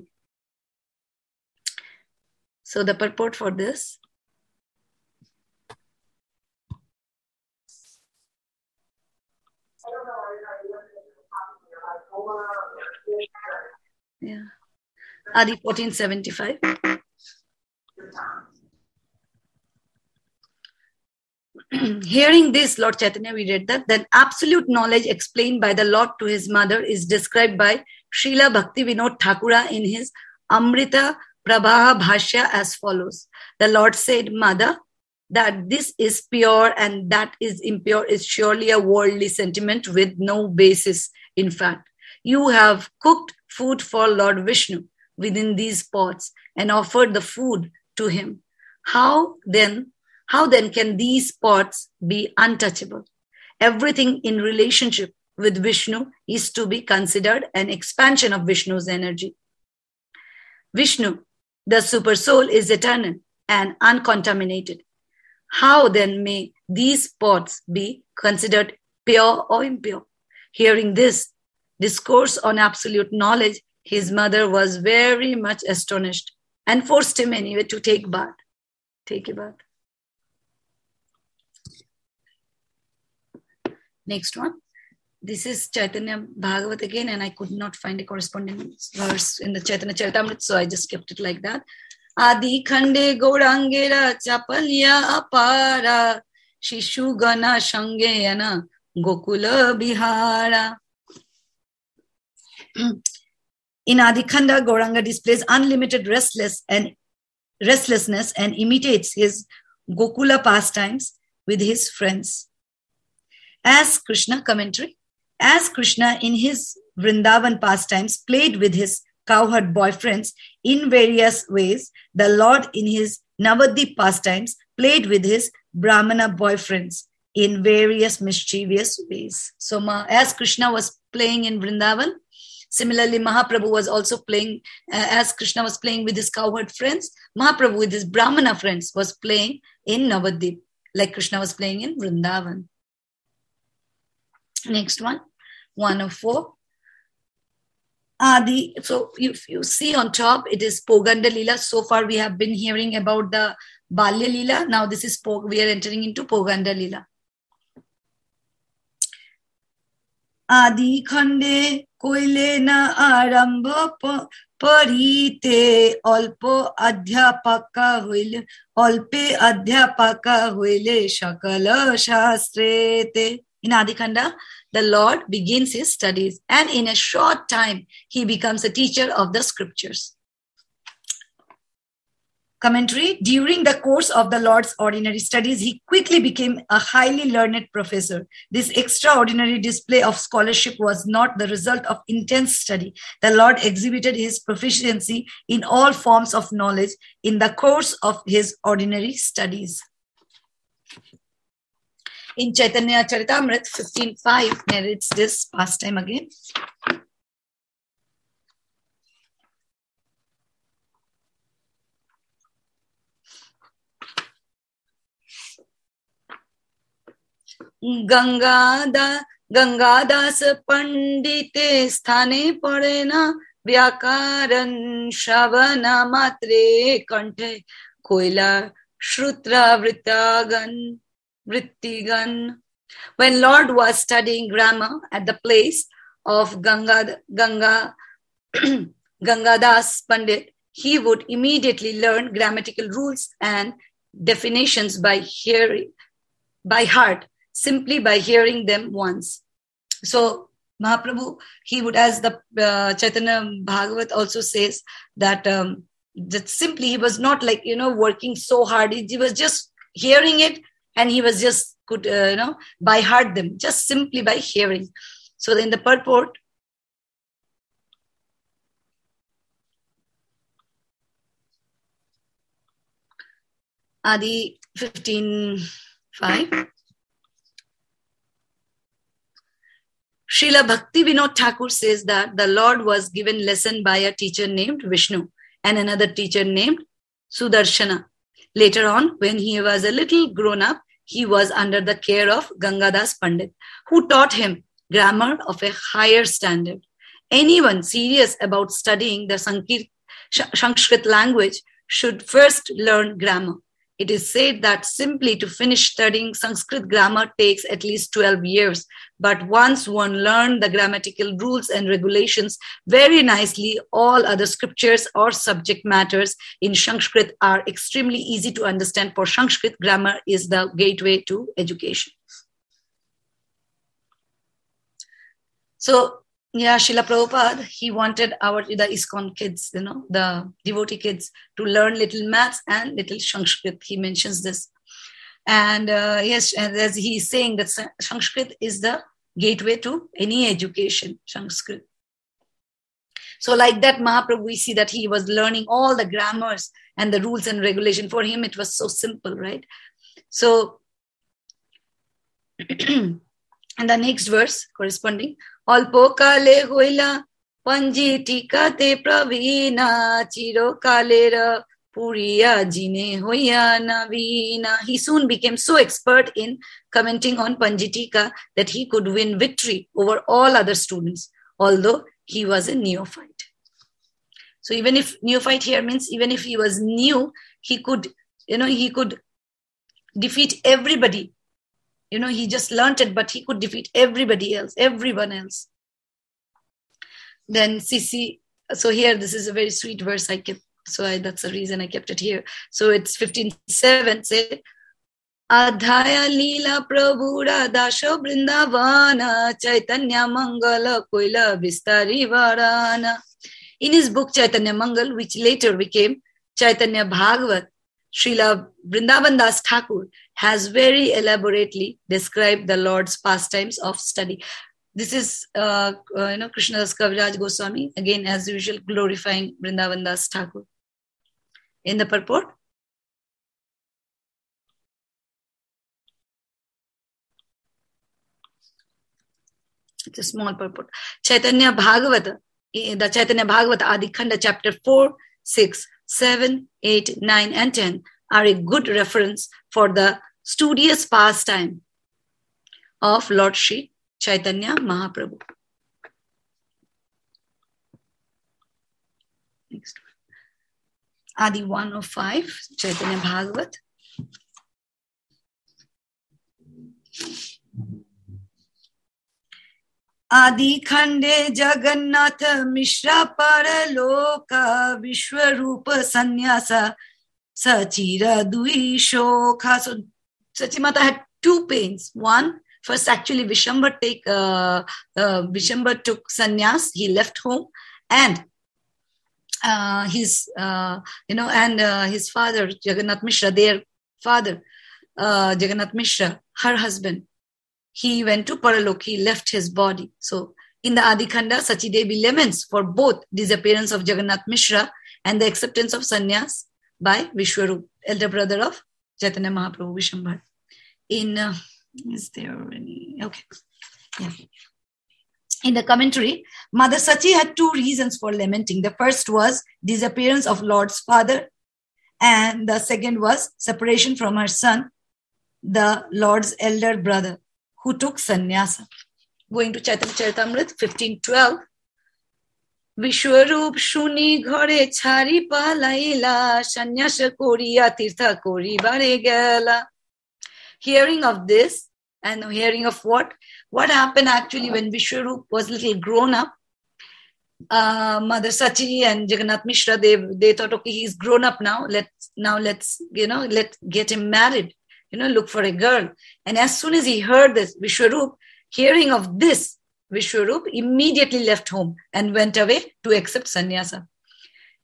So the purport for this. Yeah. Adi fourteen seventy-five. Hearing this, Lord Chaitanya, we read that, then absolute knowledge explained by the Lord to his mother is described by Srila Bhakti Vinod Thakura in his Amrita Prabha Bhashya as follows. The Lord said, Mother, that this is pure and that is impure is surely a worldly sentiment with no basis. In fact, you have cooked food for Lord Vishnu within these pots and offered the food to him. How then, how then can these pots be untouchable? Everything in relationship with Vishnu is to be considered an expansion of Vishnu's energy. Vishnu, the super soul, is eternal and uncontaminated. How then may these pots be considered pure or impure? Hearing this discourse on absolute knowledge, his mother was very much astonished and forced him anyway to take bath. Take a bath. Next one. This is Chaitanya Bhagavat again, and I could not find a corresponding verse in the Chaitanya Charitamrita, so I just kept it like that. Adi khande gaurangera chapalya apara shishu gana shangeyana gokula bihara. In Adikhanda, Gauranga displays unlimited restless and restlessness and imitates his Gokula pastimes with his friends. As Krishna, commentary, as Krishna in his Vrindavan pastimes played with his cowherd boyfriends in various ways, the Lord in his Navadip pastimes played with his Brahmana boyfriends in various mischievous ways. So as Krishna was playing in Vrindavan, similarly, Mahaprabhu was also playing, uh, as Krishna was playing with his cowherd friends, Mahaprabhu with his Brahmana friends was playing in Navadip, like Krishna was playing in Vrindavan. Next one, one oh four. Adi, so if you see on top, it is Poganda Lila. So far we have been hearing about the Balya Lila. Now this is, we are entering into Poganda Lila. Adi khande koile na arambha parite alpo adhyapaka hoile alpe adhyapaka hoile shakala shastrete. In Adikhanda, the Lord begins his studies, and in a short time he becomes a teacher of the scriptures. Commentary: during the course of the Lord's ordinary studies, he quickly became a highly learned professor. This extraordinary display of scholarship was not the result of intense study. The Lord exhibited his proficiency in all forms of knowledge in the course of his ordinary studies. In Chaitanya Charitamrita fifteen five narrates this pastime again. Gangada Gangadas Pandite Sthane Parena Vyakaran Shavana Matre Kante Koila Shrutra Vritagan Vrittigan. When Lord was studying grammar at the place of Ganga, Ganga, Gangadas Pandit, he would immediately learn grammatical rules and definitions by hearing, by heart, simply by hearing them once. So Mahaprabhu, he would, as the uh, Chaitanya Bhagavat also says, that um, that simply he was not like, you know, working so hard. He was just hearing it, and he was just could, uh, you know, by heart them, just simply by hearing. So in the purport, Adi fifteen five. Srila Bhakti Vinod Thakur says that the Lord was given lesson by a teacher named Vishnu and another teacher named Sudarshana. Later on, when he was a little grown up, he was under the care of Gangadas Pandit, who taught him grammar of a higher standard. Anyone serious about studying the Sanskrit language should first learn grammar. It is said that simply to finish studying Sanskrit grammar takes at least twelve years. But once one learns the grammatical rules and regulations very nicely, all other scriptures or subject matters in Sanskrit are extremely easy to understand. For Sanskrit, grammar is the gateway to education. So, yeah, Srila Prabhupada, he wanted our, the ISKCON kids, you know, the devotee kids to learn little maths and little Sanskrit. He mentions this. And uh, yes, and as he's saying that Sanskrit is the gateway to any education, Sanskrit. So like that, Mahaprabhu, we see that he was learning all the grammars and the rules and regulation. For him, it was so simple, right? So, and the next verse corresponding, Alpo kale hoila panji tikate pravina chiro kalera puriya jine hoya navina. He soon became so expert in commenting on Panjitika that he could win victory over all other students, although he was a neophyte. So even if neophyte here means even if he was new, he could, you know, he could defeat everybody. You know, he just learned it, but he could defeat everybody else, everyone else. Then Sisi, so here, this is a very sweet verse I kept. So I, that's the reason I kept it here. So it's fifteen seven, say, Adhaya Leela Prabhura Dasho Vrindavana Chaitanya Mangala Koila Vistari Varana. In his book Chaitanya Mangal, which later became Chaitanya Bhagavat, Srila Vrindavan Das Thakur has very elaborately described the Lord's pastimes of study. This is, uh, uh, you know, Krishnadas Kaviraj Goswami, again, as usual, glorifying Vrindavan Das Thakur. In the purport, it's a small purport. Chaitanya Bhagavata, the Chaitanya Bhagavata Adi Khanda, chapter four, six, seven, eight, nine, and ten are a good reference for the studious pastime of Lord Shri Chaitanya Mahaprabhu. Next one. Adi one oh five, Chaitanya Bhagavat. Adi Khande Jagannatha Mishra Paraloka Vishwarupa Sannyasa Sachira Dui Shokha. So Sachimata had two pains. One, first actually Vishamba take uh, uh, Vishamba took sannyas. He left home, and uh, his uh, you know and uh, his father Jagannath Mishra, their father uh, Jagannath Mishra, her husband, he went to Paralok. He left his body. So in the Adikhanda, Sachi Devi laments for both disappearance of Jagannath Mishra and the acceptance of sannyas by Vishwarup, elder brother of Chaitanya Mahaprabhu, Vishambhar. In uh, is there any? Okay, yeah. In the commentary, Mother Sachi had two reasons for lamenting. The first was disappearance of Lord's father, and the second was separation from her son, the Lord's elder brother, who took sannyasa. Going to Chaitanya Charitamrita fifteen twelve. Vishwarup shuni ghare chhari palaila sannyasa koriya tirtha kori bare gala. Hearing of this, and hearing of what? What happened actually when Vishwarup was little grown up? Uh, Mother Sachi and Jagannath Mishra, they they thought, okay, he's grown up now. Let's now let's you know let get him married. You know, look for a girl. And as soon as he heard this, Vishwarup, hearing of this, Vishwarup immediately left home and went away to accept sannyasa.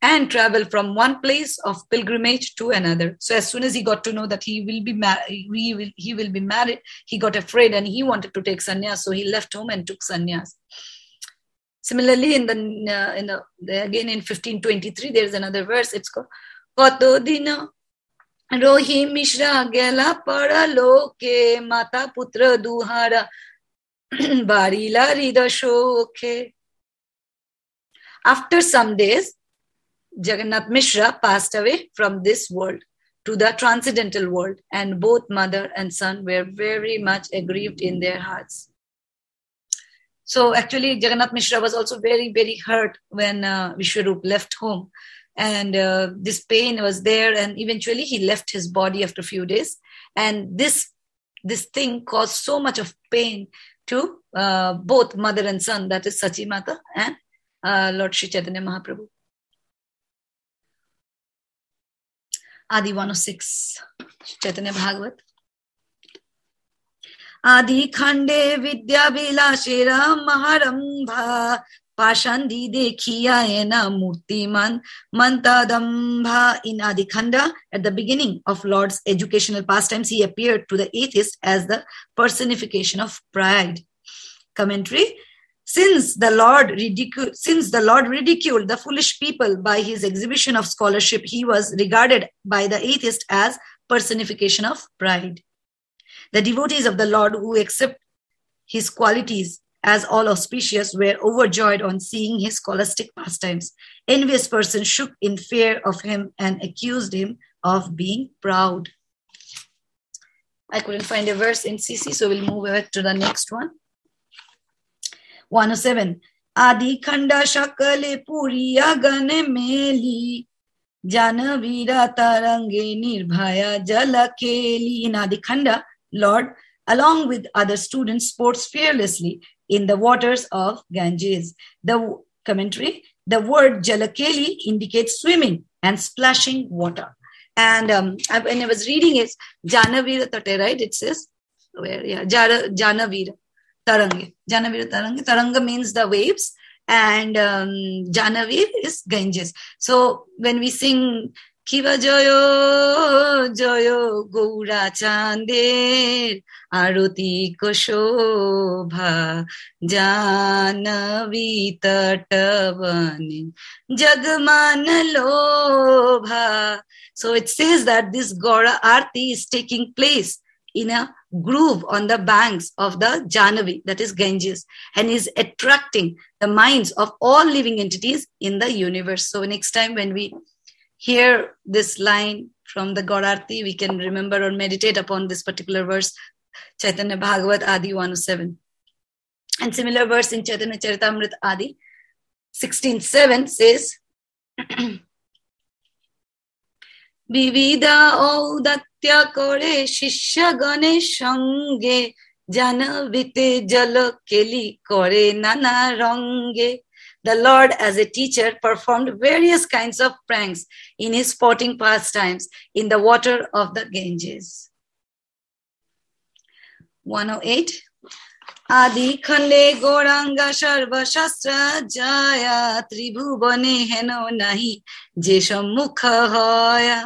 and travel from one place of pilgrimage to another. So as soon as he got to know that he will be married, he will, he will be married, he got afraid and he wanted to take sannyas. So he left home and took sannyas. Similarly, in the uh, in the again in fifteen twenty-three, there is another verse. It's called Kato dina rohi mishra gela paraloke mata putra duhara barila rida shokhe. After some days, Jagannath Mishra passed away from this world to the transcendental world, and both mother and son were very much aggrieved in their hearts. So actually, Jagannath Mishra was also very, very hurt when uh, Vishwarup left home. And uh, this pain was there, and eventually he left his body after a few days. And this, this thing caused so much of pain to uh, both mother and son, that is Sachi Mata and uh, Lord Sri Chaitanya Mahaprabhu. Adi one oh six, Chaitanya Bhagavat. Adi khande vidya vilashera maharambha pashandi dekhiya ena murtiman mantadambha. In Adi Khanda, at the beginning of Lord's educational pastimes, he appeared to the atheist as the personification of pride. Commentary. Since the Lord ridiculed, since the Lord ridiculed the foolish people by his exhibition of scholarship, he was regarded by the atheist as personification of pride. The devotees of the Lord who accept his qualities as all auspicious were overjoyed on seeing his scholastic pastimes. Envious persons shook in fear of him and accused him of being proud. I couldn't find a verse in C C, so we'll move ahead to the next one. one oh seven. Adi khanda shakale puriya gane meli janavira tarange nirbhaya jalakeli. In Adi Khanda, Lord, along with other students, sports fearlessly in the waters of Ganges. The commentary, the word jalakeli indicates swimming and splashing water. And um, I, when I was reading it, Janavira Tate, right? It says, where, yeah, Jara, Janavira. Tarangi. Janavira Tarangi. Taranga means the waves, and um, Janavir is Ganges. So when we sing Kiva Joyo, Joyo, Gaura Chandir, Aroti Koshobha, Janavi Tatavani, Jagman Lobha. So it says that this Gaura Arti is taking place in a groove on the banks of the Janavi, that is Ganges, and is attracting the minds of all living entities in the universe. So next time when we hear this line from the Gaurarti, we can remember or meditate upon this particular verse, Chaitanya Bhagavat Adi one oh seven. And similar verse in Chaitanya Charitamrita Adi sixteen seven says, Vivida Audatya Kore Shishya Ganesh Sange Janavite Jala Keli Kore Nana Range. The Lord, as a teacher, performed various kinds of pranks in his sporting pastimes in the water of the Ganges. one oh eight. Adi khande goranga sarva shastra jaya tribhuvane heno nahi jesham mukha hoya.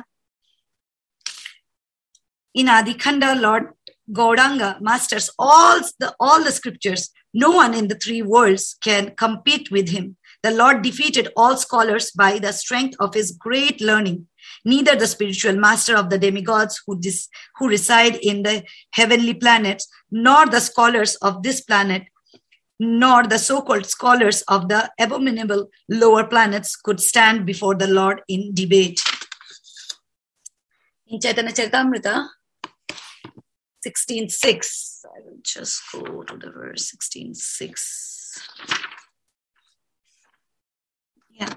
In Adi Khanda, Lord Gauranga masters all the, all the scriptures. No one in the three worlds can compete with him. The Lord defeated all scholars by the strength of his great learning. Neither the spiritual master of the demigods who, dis, who reside in the heavenly planets, nor the scholars of this planet, nor the so-called scholars of the abominable lower planets could stand before the Lord in debate. In Chaitanya Charitamrita sixteen six, I will just go to the verse sixteen six. Yeah.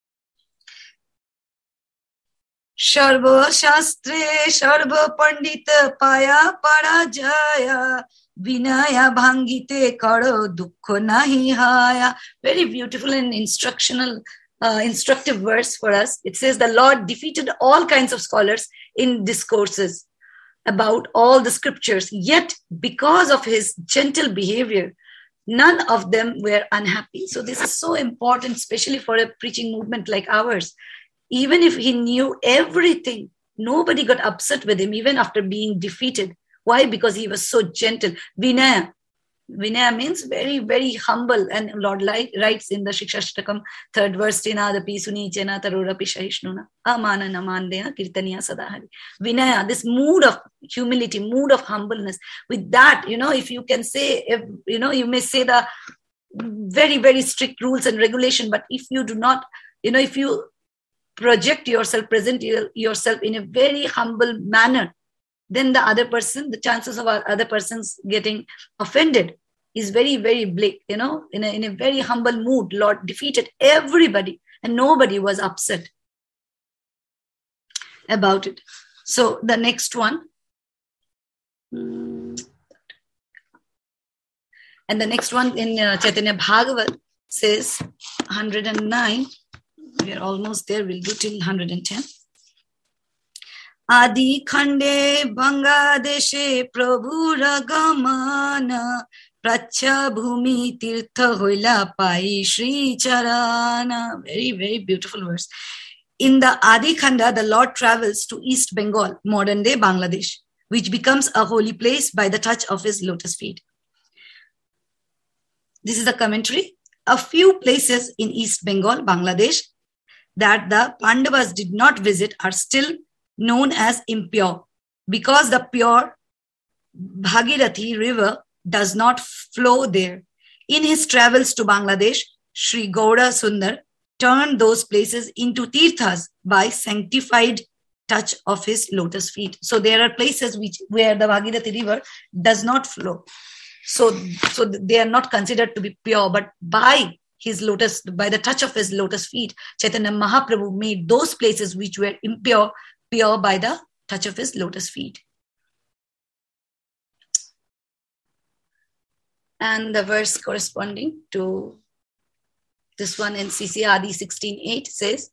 Sharva Shastre Sharva Pandita Paya Parajaya Vinaya Bhangite Karo Dukho Nahi Haya. Very beautiful and instructional, uh, instructive verse for us. It says the Lord defeated all kinds of scholars in discourses about all the scriptures. Yet, because of his gentle behavior, None of them were unhappy. So this is so important, especially for a preaching movement like ours. Even if he knew everything, nobody got upset with him, even after being defeated. Why? Because he was so gentle. Vinaya. Vinaya means very, very humble. And Lord writes in the Shikshashtakam, third verse, Tinadapi sunichena tarorapi shahishnuna amana namandena kirtaniya sadahari. Vinaya, this mood of humility, mood of humbleness. With that, you know, if you can say, if, you know, you may say the very, very strict rules and regulation, but if you do not, you know, if you project yourself, present yourself in a very humble manner, then the other person, the chances of other persons getting offended is very, very bleak, you know, in a, in a very humble mood. Lord defeated everybody and nobody was upset about it. So the next one. And the next one in uh, Chaitanya Bhagavat says one hundred nine. We are almost there. We'll do till one hundred ten. Adi khande Bangladeshe prabhura gamana pracha bhumi tirtha hoila pai Shri Charana. Very, very beautiful verse. In the Adi Khanda, the Lord travels to East Bengal, modern day Bangladesh, which becomes a holy place by the touch of his lotus feet. This is the commentary. A few places in East Bengal, Bangladesh, that the Pandavas did not visit are still known as impure, because the pure Bhagirathi river does not flow there. In his travels to Bangladesh, Sri Gauda Sundar turned those places into tirthas by sanctified touch of his lotus feet. So there are places which where the Bhagirathi river does not flow. So, so they are not considered to be pure, but by his lotus, by the touch of his lotus feet, Chaitanya Mahaprabhu made those places which were impure pure by the touch of his lotus feet. And the verse corresponding to this one in C C Adi sixteen eight says,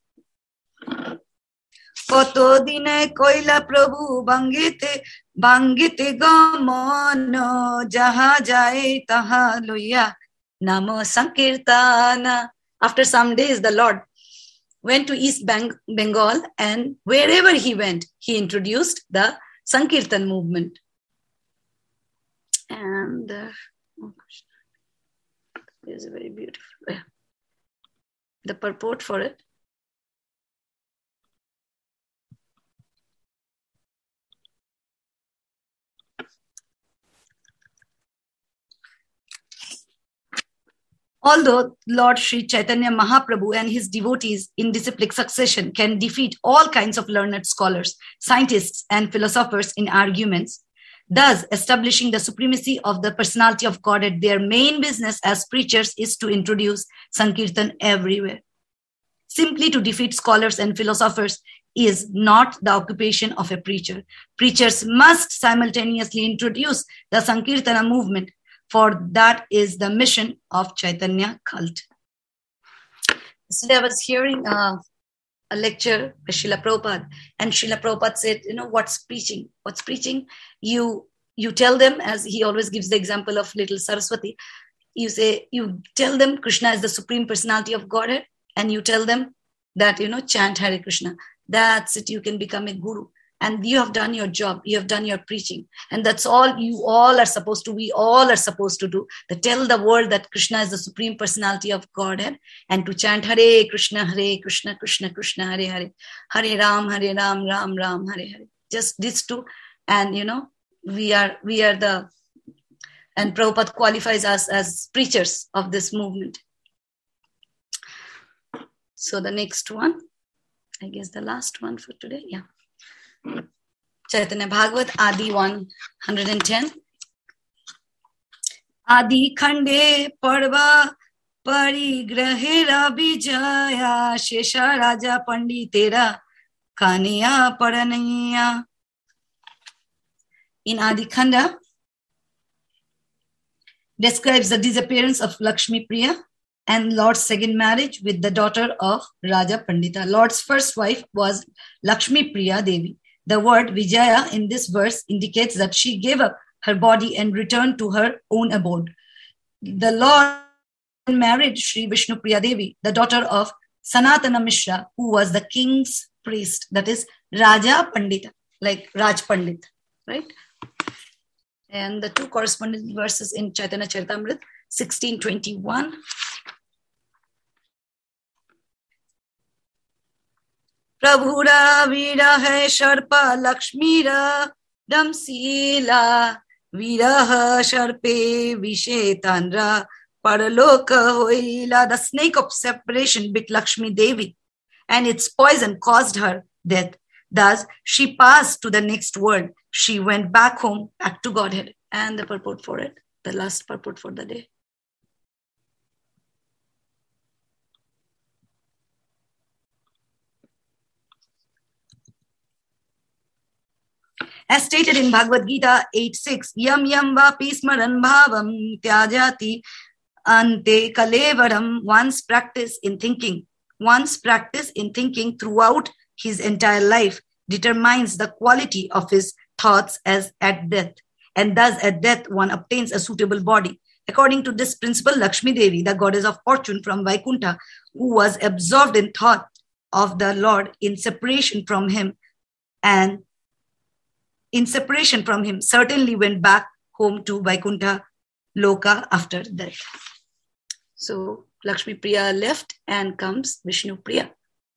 Koto dine koila prabhu bangite bangite gamano jaha jaye taha loya namo sankirtana. After some days, the Lord went to East Bang- Bengal, and wherever he went, he introduced the Sankirtan movement. And uh, oh gosh, there's a very beautiful, yeah. The purport for it. Although Lord Sri Chaitanya Mahaprabhu and his devotees in disciplic succession can defeat all kinds of learned scholars, scientists, and philosophers in arguments, thus establishing the supremacy of the personality of Godhead, their main business as preachers is to introduce Sankirtan everywhere. Simply to defeat scholars and philosophers is not the occupation of a preacher. Preachers must simultaneously introduce the Sankirtana movement, for that is the mission of Chaitanya cult. Yesterday I was hearing uh, a lecture by Srila Prabhupada, and Srila Prabhupada said, you know, what's preaching? What's preaching? You you tell them, as he always gives the example of little Saraswati, you say, you tell them Krishna is the supreme personality of Godhead, and you tell them that, you know, chant Hare Krishna. That's it, you can become a guru. And you have done your job, you have done your preaching. And that's all you all are supposed to, we all are supposed to do. To tell the world that Krishna is the supreme personality of Godhead, and to chant Hare Krishna, Hare Krishna, Krishna Krishna, Hare Hare, Hare Ram, Hare Ram, Ram Ram, Hare Hare. Just these two. And, you know, we are, we are the, and Prabhupada qualifies us as preachers of this movement. So the next one, I guess the last one for today, yeah. Chaitanya Bhagavat, Adi one hundred ten. Adi khande parva parigrahera vijaya shesha raja panditera kaniya paranaya. In Adi Khanda, describes the disappearance of Lakshmi Priya and Lord's second marriage with the daughter of Raja Pandita. Lord's first wife was Lakshmi Priya Devi. The word Vijaya in this verse indicates that she gave up her body and returned to her own abode. the Lord married Sri Vishnu Priya Devi, the daughter of Sanatana Mishra, who was the king's priest, that is Raja Pandita, like Raj Pandit, right? And the two corresponding verses in Chaitanya Charitamrita, sixteen twenty-one. Prabhura Vira hai Sharpa Lakshmira Damsila Viraha Sharpe Vishetanra Paraloka Hoila. The snake of separation bit Lakshmi Devi, and its poison caused her death. Thus, she passed to the next world. She went back home, back to Godhead. And the purport for it, the last purport for the day. As stated in Bhagavad Gita eight six, Yam Yam Vapi Smaran Bhavam Tyajati Ante Kalevaram. One's practice in thinking, one's practice in thinking throughout his entire life determines the quality of his thoughts as at death. And thus at death one obtains a suitable body. According to this principle, Lakshmi Devi, the goddess of fortune from Vaikuntha, who was absorbed in thought of the Lord in separation from him, and in separation from him, certainly went back home to Vaikuntha Loka after death. So Lakshmi Priya left and comes Vishnu Priya.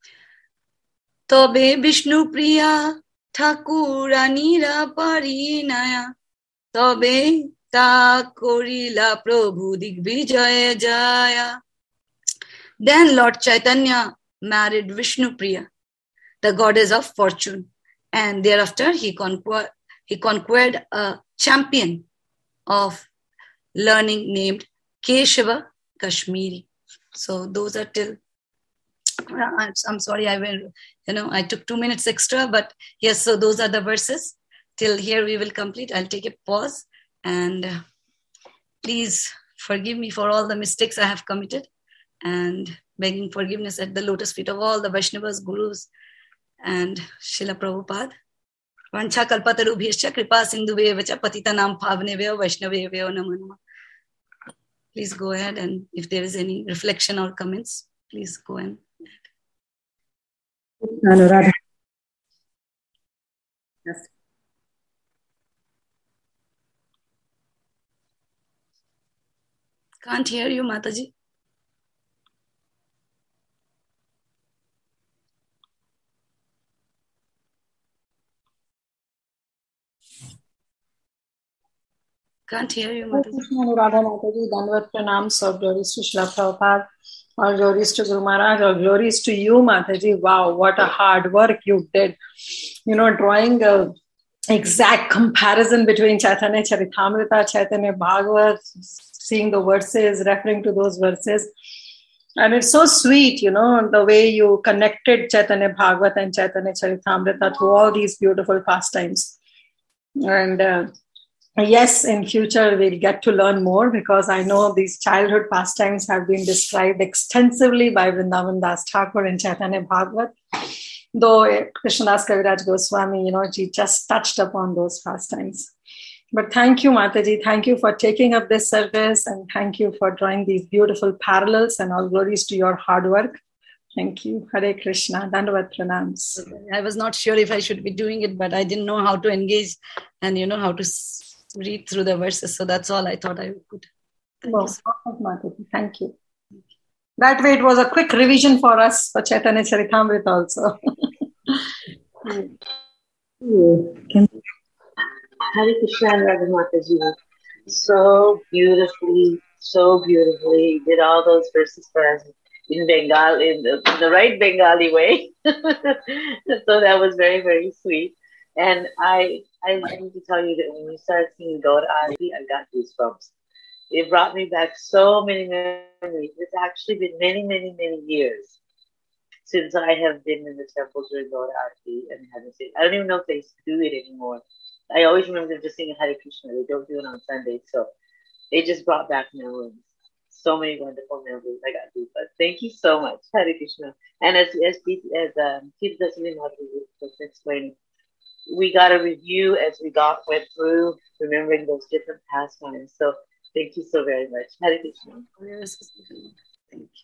Tobe Vishnu Priya Thakuranira Parinaya Tobe ta korila Prabhu Digvijaya Jaya. Then Lord Chaitanya married Vishnu Priya, the goddess of fortune, and thereafter he conquered, he conquered a champion of learning named Keshava Kashmiri. So those are till, I'm, I'm sorry, I will, you know, I took two minutes extra, but yes, so those are the verses. Till here we will complete. I'll take a pause, and uh, please forgive me for all the mistakes I have committed, and begging forgiveness at the lotus feet of all the Vaishnavas, Gurus, and Srila Prabhupada. Vancha kalpatarubhyascha kripa sindhuvevacha patitanam pavnevyo vaishnavevyo namo namo. Please go ahead, and if there is any reflection or comments, please go ahead. Anuradha. Yes. Can't hear you, Mataji. Can't hear you, Mataji. Anuradha Mataji, Dandavat Pranam, so glories to Srila Prabhupada, all glories to Guru Maharaj, all glories to you, Mataji. Wow, what a hard work you did. You know, drawing a exact comparison between Chaitanya Charitamrita, Chaitanya Bhagavat, seeing the verses, referring to those verses. And it's so sweet, you know, the way you connected Chaitanya Bhagavat and Chaitanya Charitamrita through all these beautiful pastimes. And uh, yes, in future we'll get to learn more, because I know these childhood pastimes have been described extensively by Vrindavan Das Thakur in Chaitanya Bhagavat. Though Krishnadas Kaviraj Goswami, you know, she just touched upon those pastimes. But thank you, Mataji. Thank you for taking up this service, and thank you for drawing these beautiful parallels, and all glories to your hard work. Thank you. Hare Krishna. Dandavat Pranams. I was not sure if I should be doing it, but I didn't know how to engage and, you know, how to read through the verses. So that's all I thought I would. Thank oh, you so much. Mataji. Thank you. That way it was a quick revision for us for Chaitanya Charitamrita also. Hare Krishna and Radha Mataji. So beautifully, so beautifully did all those verses for us in Bengali, in the, in the right Bengali way. So that was very, very sweet. And I, I need to tell you that when you started singing Gaur Aarti, I got goosebumps. It brought me back so many memories. It's actually been many, many, many years since I have been in the temple during Gaur Aarti and haven't seen. I don't even know if they do it anymore. I always remember them just singing Hare Krishna. They don't do it on Sundays, so they just brought back memories. So many wonderful memories. I got goosebumps. Thank you so much, Hare Krishna. And as as as um, Kirtidasini was explaining, we got a review as we got went through, remembering those different pastimes. So Thank you so very much. Hare Krishna. Thank you.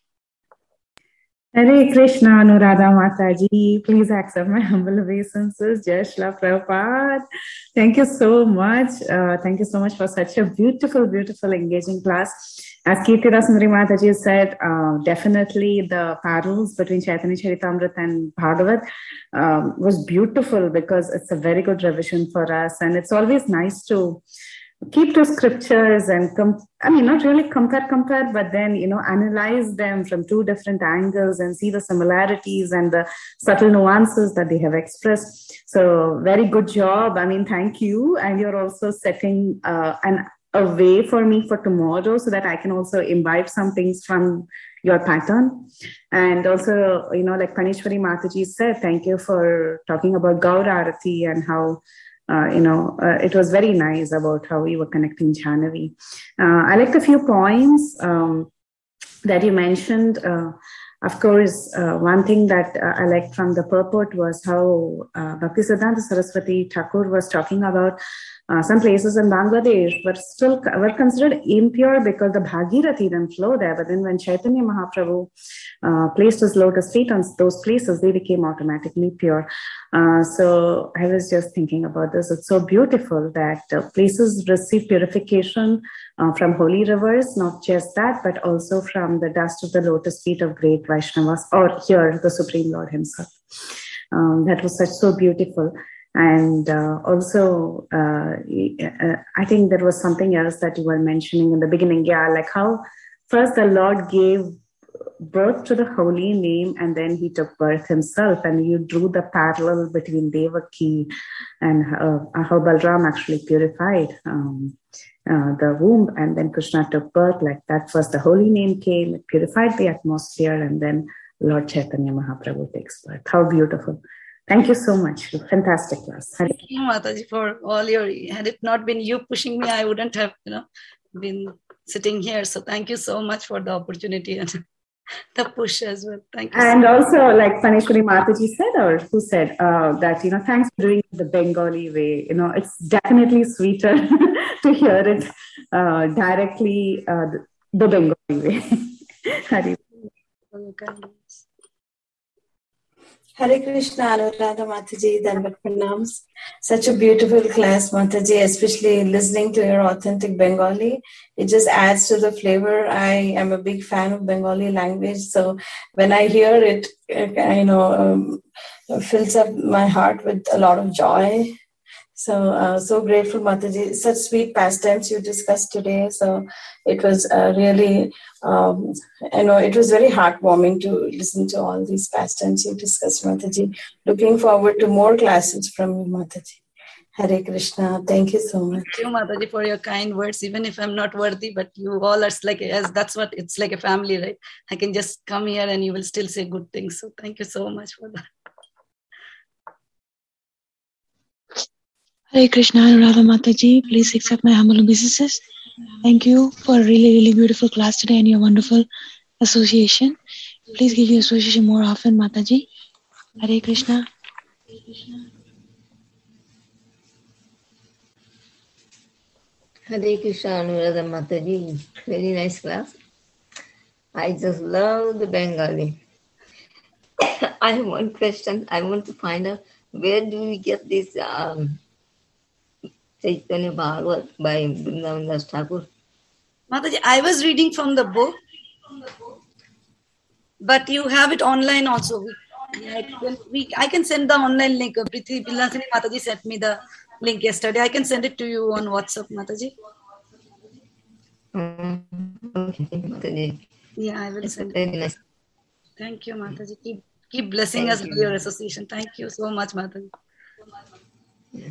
Hare Krishna, Anuradha Mataji. Please accept my humble obeisances. Jai Shila Prabhupada. Thank you so much. Uh, thank you so much for such a beautiful, beautiful, engaging class. As Kirtida Sundari Mataji said, uh, definitely the parallels between Chaitanya Charitamrita and Bhagavad um, was beautiful because it's a very good revision for us. And it's always nice to keep to scriptures and com- I mean, not really compare, compare, but then, you know, analyze them from two different angles and see the similarities and the subtle nuances that they have expressed. So very good job. I mean, thank you. And you're also setting uh, an, a way for me for tomorrow so that I can also imbibe some things from your pattern. And also, you know, like Panishwari Mataji said, thank you for talking about Gaur Arati and how Uh, you know, uh, it was very nice about how you were connecting Jhanavi. Uh, I liked a few points um, that you mentioned. Uh, of course, uh, one thing that uh, I liked from the purport was how uh, Bhaktisiddhanta Saraswati Thakur was talking about uh, some places in Bangladesh were still were considered impure because the Bhagirathi didn't flow there. But then when Chaitanya Mahaprabhu uh, placed his lotus feet on those places, they became automatically pure. Uh, so I was just thinking about this. It's so beautiful that uh, places receive purification uh, from holy rivers, not just that, but also from the dust of the lotus feet of great Vaishnavas, or here, the Supreme Lord himself. Um, that was such so beautiful. And uh, also, uh, uh, I think there was something else that you were mentioning in the beginning. Yeah, like how first the Lord gave birth to the holy name and then he took birth himself, and you drew the parallel between Devaki and uh, how Balram actually purified um, uh, the womb, and then Krishna took birth. Like that, first the holy name came, it purified the atmosphere, and then Lord Chaitanya Mahaprabhu takes birth. How beautiful. Thank you so much. Fantastic class. Thank you, Mataji, for all your, had it not been you pushing me, I wouldn't have, you know, been sitting here. So thank you so much for the opportunity and the push as well. Thank you. And so also, like Panishwari Mataji said, or who said uh, that, you know, thanks for doing it the Bengali way. You know, it's definitely sweeter to hear it uh, directly uh, the, the Bengali way. Hari. Hare Krishna, Anuradha Mataji, Dandavat Pranams. Such a beautiful class, Mataji, especially listening to your authentic Bengali. It just adds to the flavor. I am a big fan of Bengali language. So when I hear it, you know, um, fills up my heart with a lot of joy. So, uh, so grateful, Mataji. Such sweet pastimes you discussed today. So it was uh, really, um, you know, it was very heartwarming to listen to all these pastimes you discussed, Mataji. Looking forward to more classes from you, Mataji. Hare Krishna. Thank you so much. Thank you, Mataji, for your kind words. Even if I'm not worthy, but you all are like, as that's what it's like a family, right? I can just come here and you will still say good things. So thank you so much for that. Hare Krishna, Anuradha Mataji. Please accept my humble obeisances. Thank you for a really, really beautiful class today and your wonderful association. Please give your association more often, Mataji. Hare Krishna. Hare Krishna, Anuradha Mataji. Very nice class. I just love the Bengali. I have one question. I want to find out, where do we get this um, Chaitanya Bhagavat by Vrindavan Das Thakur? Mataji, I was reading from the book, but you have it online also. We, I, can, we, I can send the online link. Priti Vilasini Mataji sent me the link yesterday. I can send it to you on WhatsApp, Mataji. Um, okay, Mataji. Yeah, I will It's send very it. nice. Thank you, Mataji. Keep, keep blessing Thank us you. with your association. Thank you so much, Mataji. Yeah.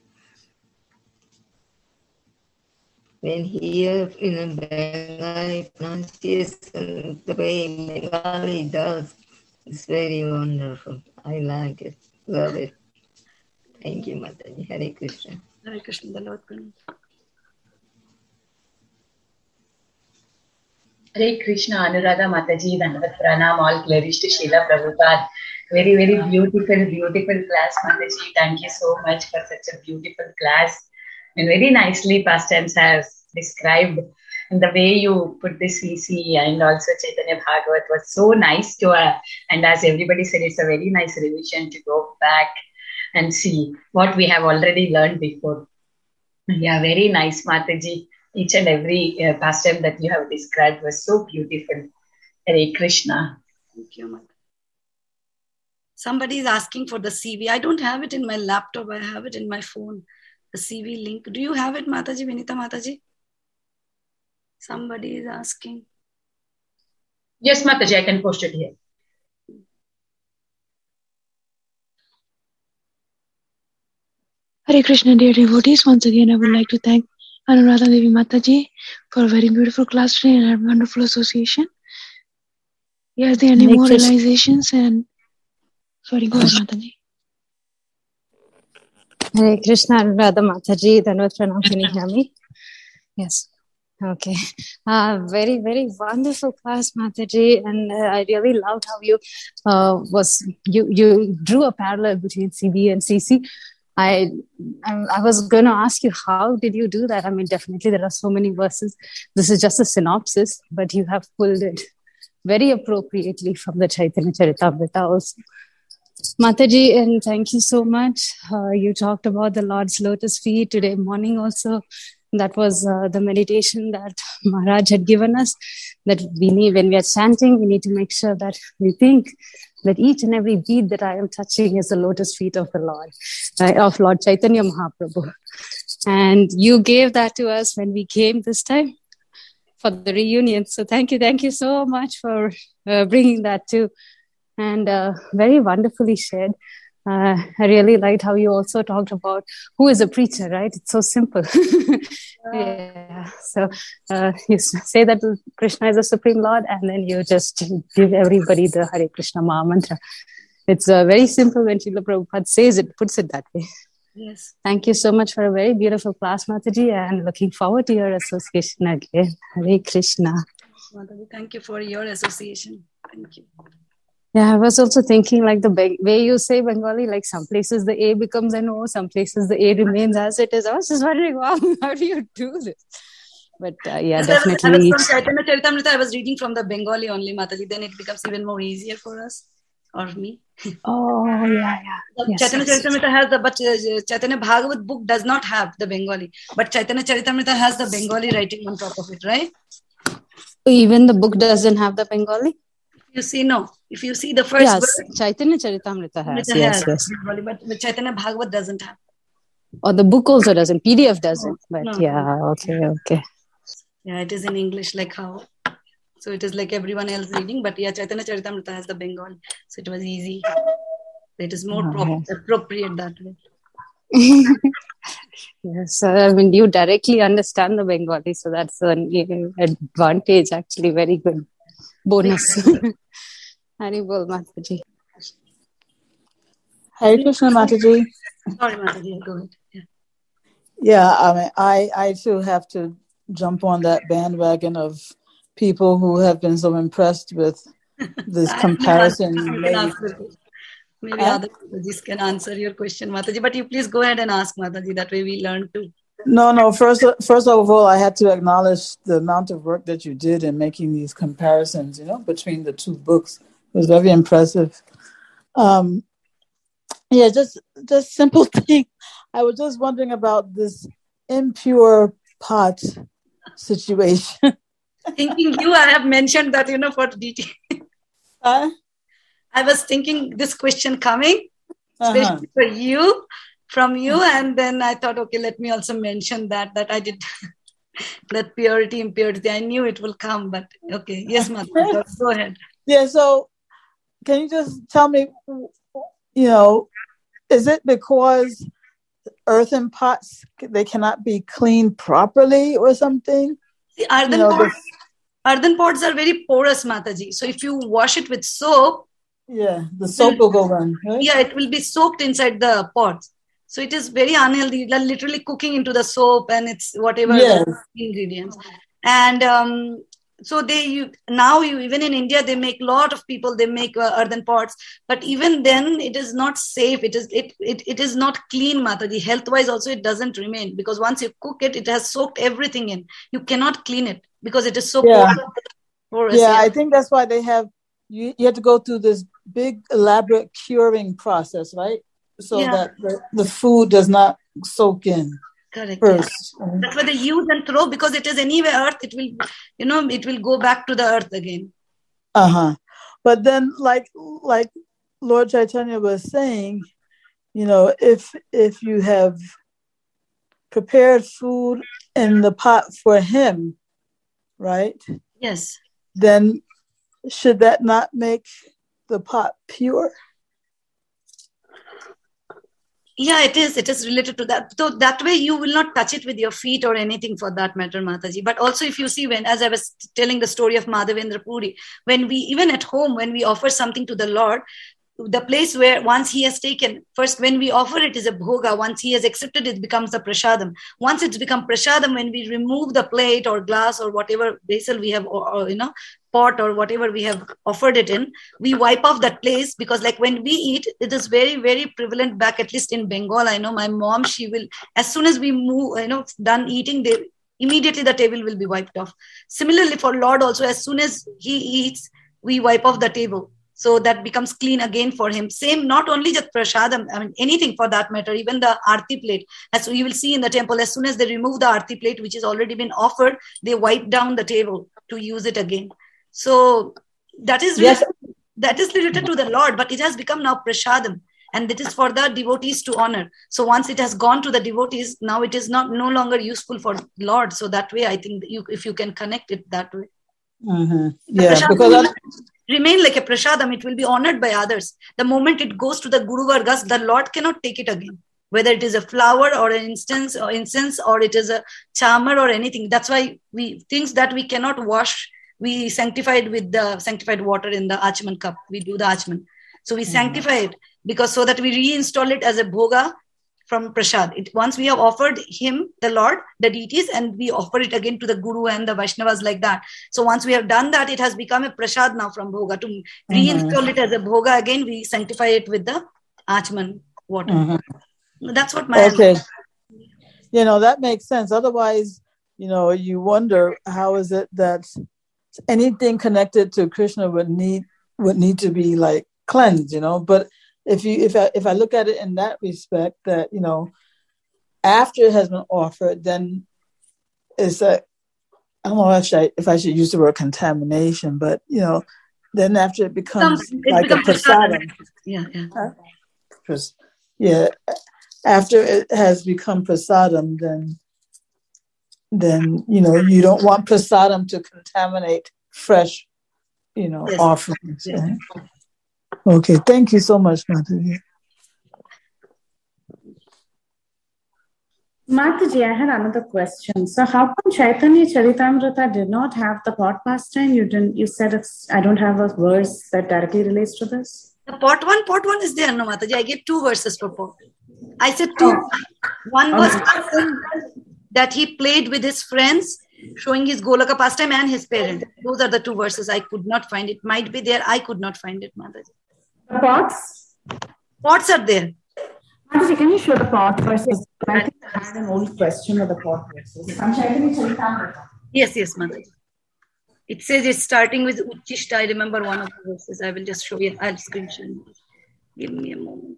When here in Bengali pronunciation, the way Bengali does, it's very wonderful. I like it. Love it. Thank you, Mataji. Hare Krishna. Hare Krishna, the Lord Pranam. Hare Krishna, Anuradha Mataji, Dandavat Pranam, all glories to Srila Prabhupada. Very, very beautiful, beautiful class, Mataji. Thank you so much for such a beautiful class. And very nicely, Pastimes has described And the way you put the C C and also Chaitanya Bhagavat was so nice to uh, and as everybody said, it's a very nice revision to go back and see what we have already learned before. Yeah, very nice, Mataji. Each and every uh, pastime that you have described was so beautiful. Hare Krishna. Thank you, Mata. Somebody is asking for the C V. I don't have it in my laptop. I have it in my phone. The C V link. Do you have it, Mataji? Vinita Mataji? Somebody is asking. Yes, Mataji, I can post it here. Hare Krishna, dear devotees. Once again, I would like to thank Anuradha Devi Mataji for a very beautiful class today and a wonderful association. Yes, there are any Hare more Krishna. realizations and sorry, go ahead, Mataji. Hare Krishna, Anuradha Mataji. Dandavat Pranam. Can you hear me? Yes. Okay. Uh, very, very wonderful class, Mataji, and uh, I really loved how you uh, was you you drew a parallel between C B and C C. I I was going to ask you, how did you do that? I mean, definitely there are so many verses. This is just a synopsis, but you have pulled it very appropriately from the Chaitanya Charitamrita also. Mataji, and thank you so much. Uh, you talked about the Lord's lotus feet today morning also. That was uh, the meditation that Maharaj had given us, that we need, when we are chanting, we need to make sure that we think that each and every bead that I am touching is the lotus feet of the Lord, uh, of Lord Chaitanya Mahaprabhu. And you gave that to us when we came this time for the reunion. So thank you. Thank you so much for uh, bringing that too. And uh, very wonderfully shared. Uh, I really liked how you also talked about who is a preacher, right? It's so simple. Yeah. So uh, you say that Krishna is the Supreme Lord, and then you just give everybody the Hare Krishna Maha Mantra. It's uh, very simple when Srila Prabhupada says it, puts it that way. Yes. Thank you so much for a very beautiful class, Mataji, and looking forward to your association again. Hare Krishna. Mataji, thank you for your association. Thank you. Yeah, I was also thinking like the be- way you say Bengali, like some places the A becomes an O, some places the A remains as it is. I was just wondering, wow, how do you do this? But uh, yeah, yes, definitely. I was, I was from Chaitanya Charitamrita, I was reading from the Bengali only, Mataji. Then it becomes even more easier for us or me. Oh, yeah, yeah. Yes, Chaitanya yes. Charitamrita has the, but uh, Chaitanya Bhagavat book does not have the Bengali. But Chaitanya Charitamrita has the Bengali writing on top of it, right? Even the book doesn't have the Bengali? You see, no. If you see the first yes, verse, Chaitanya Charitamrita has, has, yes, yes. Bengali, but, but Chaitanya Bhagavat doesn't have. Or the book also doesn't, P D F doesn't, no, but no, yeah, no. okay, okay. Yeah, it is in English, like how, so it is like everyone else reading, but yeah, Chaitanya Charitamrita has the Bengali, so it was easy. It is more Oh, pro- yes. appropriate that way. Yes, I mean, you directly understand the Bengali, so that's an advantage, actually, very good bonus. Haribol Mataji. Hare Krishna, Mataji. Sorry, Mataji, go ahead. Yeah. Yeah, I mean, I, I too have to jump on that bandwagon of people who have been so impressed with this comparison you made. Maybe huh? other Matajis can answer your question, Mataji, but you please go ahead and ask Mataji. That way we learn too. No, no. First, first of all, I had to acknowledge the amount of work that you did in making these comparisons, you know, between the two books. It was very impressive. Um, yeah, just just simple thing. I was just wondering about this impure pot situation. Thinking you, I have mentioned that, you know, for detail. Huh? I was thinking this question coming, especially uh-huh. for you, from you, and then I thought, okay, let me also mention that, that I did that purity, impurity. I knew it will come, but okay. Yes, Mother, go ahead. Yeah, so can you just tell me, you know, is it because earthen pots, they cannot be cleaned properly or something? The earthen, you know, pots, the... earthen pots are very porous, Mataji. So if you wash it with soap, yeah, the soap will go in. Right? Yeah, it will be soaked inside the pot. So it is very unhealthy. They're literally cooking into the soap and it's whatever yes. ingredients. And um, so they you, now you even in India they make a lot of people they make uh, earthen pots, but even then it is not safe. It is it it, it is not clean, Mataji. Health wise also it doesn't remain because once you cook it, it has soaked everything in. You cannot clean it. because it is so Yeah. porous. Yeah, I think that's why they have, you, you have to go through this big, elaborate curing process, right? So Yeah. that the, the food does not soak in. Correct. First. Yeah. That's why they use and throw, because it is anyway earth. It will, you know, it will go back to the earth again. Uh huh. But then, like, like Lord Chaitanya was saying, you know, if if you have prepared food in the pot for him, right? Yes. Then should that not make the pot pure? Yeah, it is. It is related to that. So that way you will not touch it with your feet or anything for that matter, Mataji. But also if you see, when, as I was telling the story of Madhavendra Puri, when we, even at home, when we offer something to the Lord, the place where once he has taken, first when we offer it is a bhoga, once he has accepted it becomes a prasadam. Once it's become prasadam, when we remove the plate or glass or whatever vessel we have, or, or you know, pot or whatever we have offered it in, we wipe off that place, because like when we eat, it is very, very prevalent back, at least in Bengal. I know my mom, she will, as soon as we move, you know, done eating, they immediately the table will be wiped off. Similarly for Lord also, as soon as he eats, we wipe off the table. So that becomes clean again for him. Same, not only just prasadam, I mean, anything for that matter, even the arti plate. As you will see in the temple, as soon as they remove the arti plate, which has already been offered, they wipe down the table to use it again. So that is related, yes. that is related to the Lord, but it has become now prasadam, and it is for the devotees to honor. So once it has gone to the devotees, now it is not no longer useful for Lord. So that way, I think you, if you can connect it that way. Mm-hmm. Yeah, because remain like a prasadam, it will be honored by others. The moment it goes to the Guru Vargas, the Lord cannot take it again, whether it is a flower or an incense or incense or it is a chamar or anything. That's why we things that we cannot wash, we sanctify it with the sanctified water in the Achman cup. We do the Achman. So we mm-hmm. sanctify it, because so that we reinstall it as a bhoga from prasad. It, once we have offered him, the Lord, the deities, and we offer it again to the Guru and the Vaishnavas like that. So once we have done that, it has become a prasad now from bhoga. To mm-hmm. reinstall it as a bhoga again, we sanctify it with the Achman water. Mm-hmm. That's what my... Okay. You know, that makes sense. Otherwise, you know, you wonder, how is it that anything connected to Krishna would need would need to be like cleansed, you know? But If you if I if I look at it in that respect, that you know, after it has been offered, then it's a I don't know if I if I should use the word contamination, but you know, then after it becomes it like becomes a prasadam. Yeah, yeah. Huh? Yeah. After it has become prasadam, then then you know you don't want prasadam to contaminate fresh, you know, yes. offerings. Yeah. Right? Okay, thank you so much, Mataji. Mataji, I had another question. So, how come Chaitanya Charitamrita did not have the pot pastime? You didn't. You said it's. I don't have a verse that directly relates to this. The pot one, pot one is there, no, Mataji. I gave two verses for pot. I said two. Oh. One was okay. that he played with his friends, showing his Golaka pastime and his parent. Those are the two verses. I could not find it. Might be there. I could not find it, Mataji. The pots? Pots are there. Mataji, can you show the pot verses? I think I had an old question with the pot verses. Yes, yes, Mataji. It says it's starting with Uchishta. I remember one of the verses. I will just show you. I'll screenshot. Give me a moment.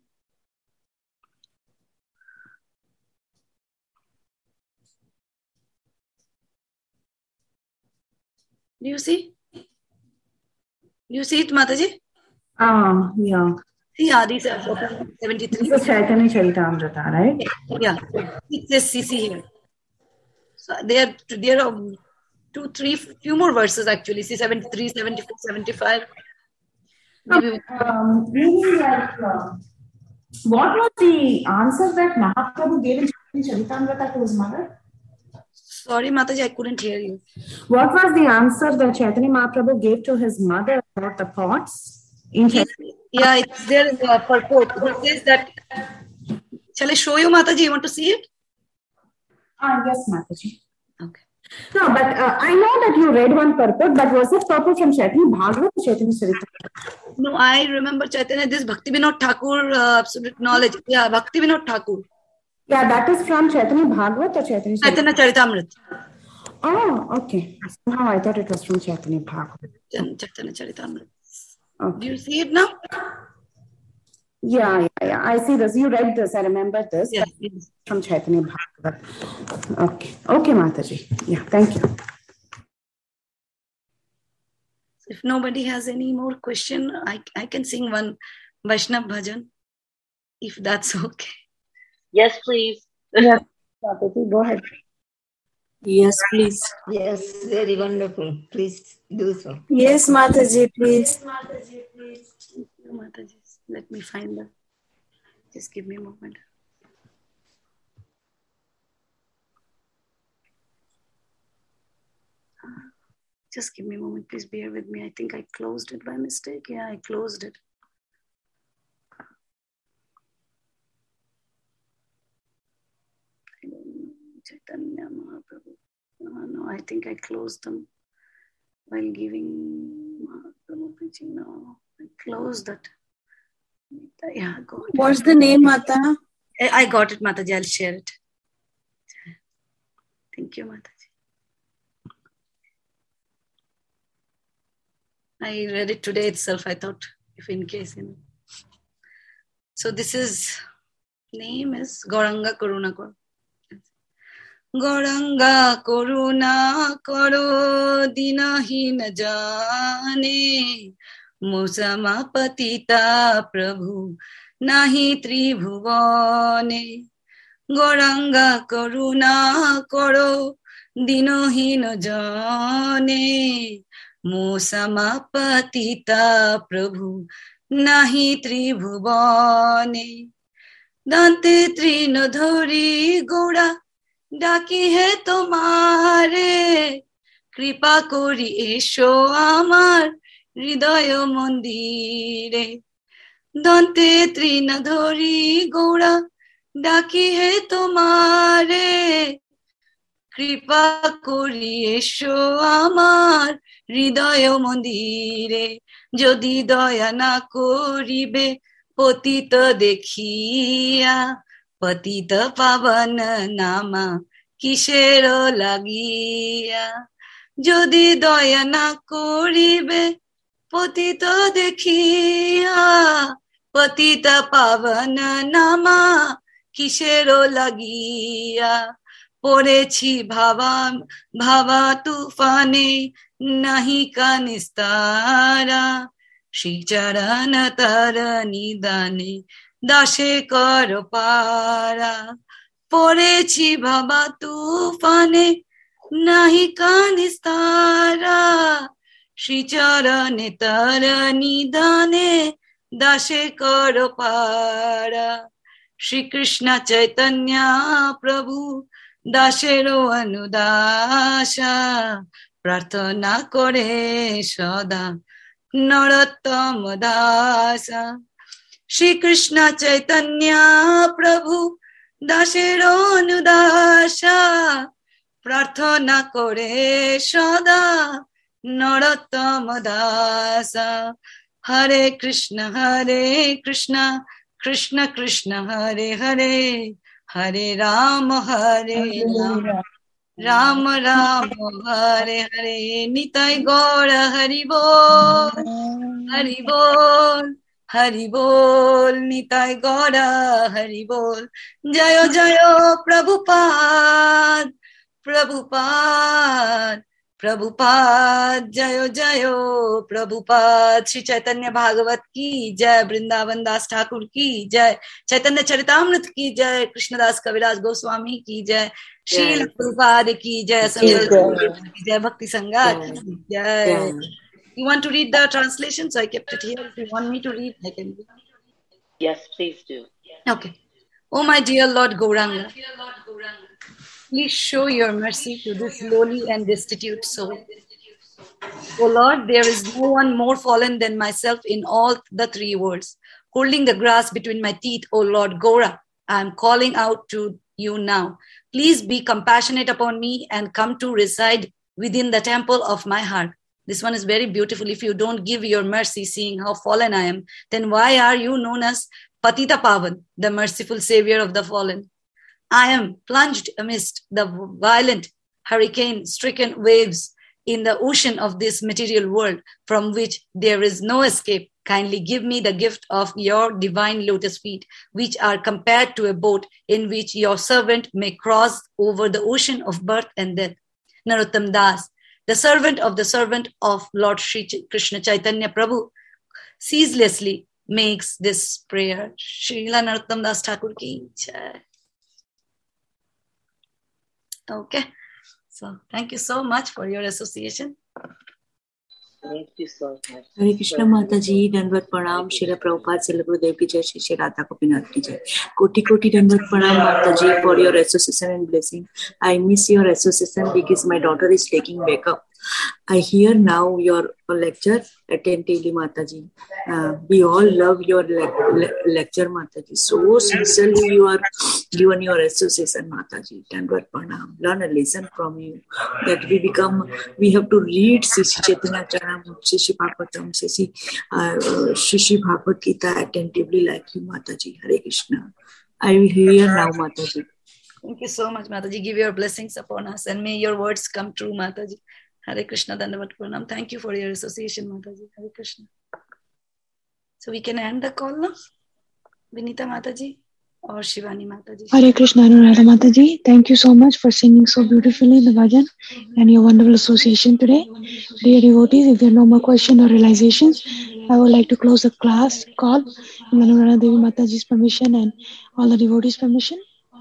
Do you see? Do you see it, Mataji? Ah, yeah. Yeah, these are seventy-three. This is Chaitanya Charitamrita, right? Yeah. It says C C here. So there, there are two, three, few more verses actually. See, seventy-three, seventy-four, seventy-five. Maybe, um, maybe like, uh, what was the answer that Mahaprabhu gave in Chaitanya Charitamrita to his mother? Sorry, Mataji, I couldn't hear you. What was the answer that Chaitanya Mahaprabhu gave to his mother about the pots? In yes, yeah, it's there in the purport. It says that. Shall I show you, Mataji? You want to see it? Ah, yes, Mataji. Okay. No, but uh, I know that you read one purport, but was it purport from Chaitanya Bhagavad or Chaitanya Charitamrita? No, I remember Chaitanya, this Bhakti Vinod Thakur, uh, absolute knowledge. Yeah, Bhakti Vinod Thakur. Yeah, that is from Chaitanya Bhagavad or Chaitanya Chaitanya Charitamrita. Oh, okay. Somehow I thought it was from Chaitanya Bhagavat. Chaitanya Charitamrita. Okay. Do you see it now? Yeah, yeah, yeah. I see this. You read this. I remember this. Yes, yes. From Chaitanya Bhagavat. Okay. Okay, Mataji. Yeah, thank you. If nobody has any more question, I, I can sing one Vaishnav bhajan, if that's okay. Yes, please. Yeah, Mataji, go ahead. Yes, please. Yes, very wonderful. Please do so. Yes, Mataji, please. Yes, Mataji, please. Thank you, Mataji. Let me find that. Just give me a moment. Just give me a moment. Please bear with me. I think I closed it by mistake. Yeah, I closed it. Chaitanya Mahaprabhu. Oh, no, I think I closed them while giving Mahaprabhu preaching. No, I closed that. Yeah, got it. What's the name, Mata? I got it, Mataji. I'll share it. Thank you, Mataji. I read it today itself. I thought, if in case, you know. So this is, name is Gauranga Karuna Karo. Gauranga Karuna Karo Dinahin Jane Musama Patita Prabhu Nahi Tribhuvane. Gauranga Karuna Karo Dinahin Jane Musama Patita Prabhu Nahi Tribhuvane. Dante Trino Dhori Gaura ডাকি হে তোমারে কৃপা করি এসো আমার হৃদয় মন্দিরে দন্তে তৃণ ধরি গৌড়া ডাকি হে তোমারে কৃপা করি এসো আমার হৃদয় মন্দিরে যদি দয়া না করিবে পতিত দেখিয়া পতিত পাবন নামা কিসের লাগিয়া যদি দয়া না করিবে পতিত দেখিয়া পতিত পাবন নামা কিসের লাগিয়া পড়েছি ভাবা ভাবা তুফানে নাহিকা নিস্তারা শ্রীচরণ তর নিদানে দাসে কর পারা পড়েছি বাবা তুফানে নাহিকা নিস্তারা শ্রীচরণে তর নিদানে দাসে কর পারা শ্রীকৃষ্ণ চৈতন্য প্রভু দাসেরও অনুদাসা প্রার্থনা করে সদা নরোত্তম দাসা Shri Krishna Chaitanya Prabhu দাসের অনুদাসা প্রার্থনা করে সদা নরোত্তম দাসা হরে কৃষ্ণ হরে কৃষ্ণ কৃষ্ণ কৃষ্ণ হরে হরে হরে রাম হরে রাম রাম রাম হরে হরে নিতাই গৌর হরি বল হরি বল হরি বল নিতাই গৌরা হরি বল জয় জয় প্রভুপাদ প্রভুপাদ प्रभुपाद जय जय प्रभुपाद श्री चैतन्य भागवत की जय वृंदावन दास ठाकुर की जय चैतन्य चरितामृत की जय कृष्णदास कविराज गोस्वामी की जय श्रील प्रभुपाद की जय की जय भक्ति संगात की जय. You want to read the translation? So I kept it here. If you want me to read, I can read. Yes, please do. Okay. Oh my dear Lord Gauranga, please show your mercy to this lowly and destitute soul. O Lord, there is no one more fallen than myself in all the three worlds. Holding the grass between my teeth, O Lord Gaura, I am calling out to you now. Please be compassionate upon me and come to reside within the temple of my heart. This one is very beautiful. If you don't give your mercy, seeing how fallen I am, then why are you known as Patita Pavan, the merciful savior of the fallen? I am plunged amidst the violent hurricane-stricken waves in the ocean of this material world from which there is no escape, kindly give me the gift of your divine lotus feet, which are compared to a boat in which your servant may cross over the ocean of birth and death. Narottam Das, the servant of the servant of Lord Shri Krishna Chaitanya Prabhu, ceaselessly makes this prayer. Srila Narottam Das Thakur ki jai. Okay, so thank you so much for your association. Thank you so much. Hare Krishna Mataji, Dandavat Pranam, Srila Prabhupada, Srila Gurudev ki jai, Shri Shri Radha Gopinath ki jai. Koti Koti Dandavat Pranam Mataji for your association and blessing. I miss your association because my daughter is taking makeup. I hear now your lecture attentively, Mataji. Uh, we all love your le- le- lecture, Mataji. So sincerely you are given your association, Mataji. Dandavat Pranam. Learn a lesson from you that we become, we have to read Sri Chaitanya Charanam, Sri Bhagavatam, Sri Sri Bhagavad Gita attentively like you, Mataji. Hare Krishna. I hear now, Mataji. Thank you so much, Mataji. Give your blessings upon us and may your words come true, Mataji. Hare Krishna, Dandavat Pranam. Thank you for your association, Mataji. Hare Krishna. So we can end the call now. Vinita Mataji or Shivani Mataji. Hare Krishna, Anuradha Mataji. Thank you so much for singing so beautifully the bhajan and your wonderful association today. Dear devotees, if there are no more questions or realizations, I would like to close the class call in Anuradha Devi Mataji's permission and all the devotees' permission.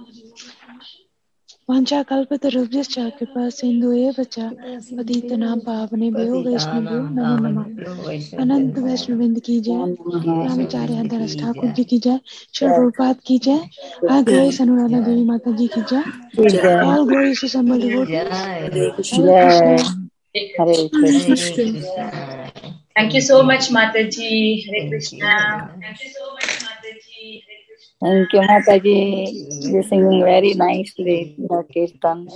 Vancha kalpata rubhyascha kripa sindhu evacha patitanam pavane vaishnavyo namo namah. Anant Vaishnavind ki jai, Ramacharya Dharas Thakur ji ki jai, Srila Prabhupada ki jai, Her Grace Anuradha Devi Mataji ki jai. All glories to assembled devotees. Hare Krishna. Hare Krishna. Thank you so much, Mataji. Hare Krishna. Thank you so much, Mataji. Thank you, Mataji. You're singing very nicely, the Kirtan.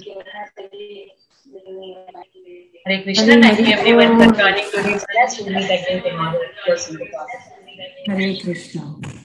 Hare Krishna. Thank you everyone for joining today's class. We'll meet again tomorrow. Hare Krishna.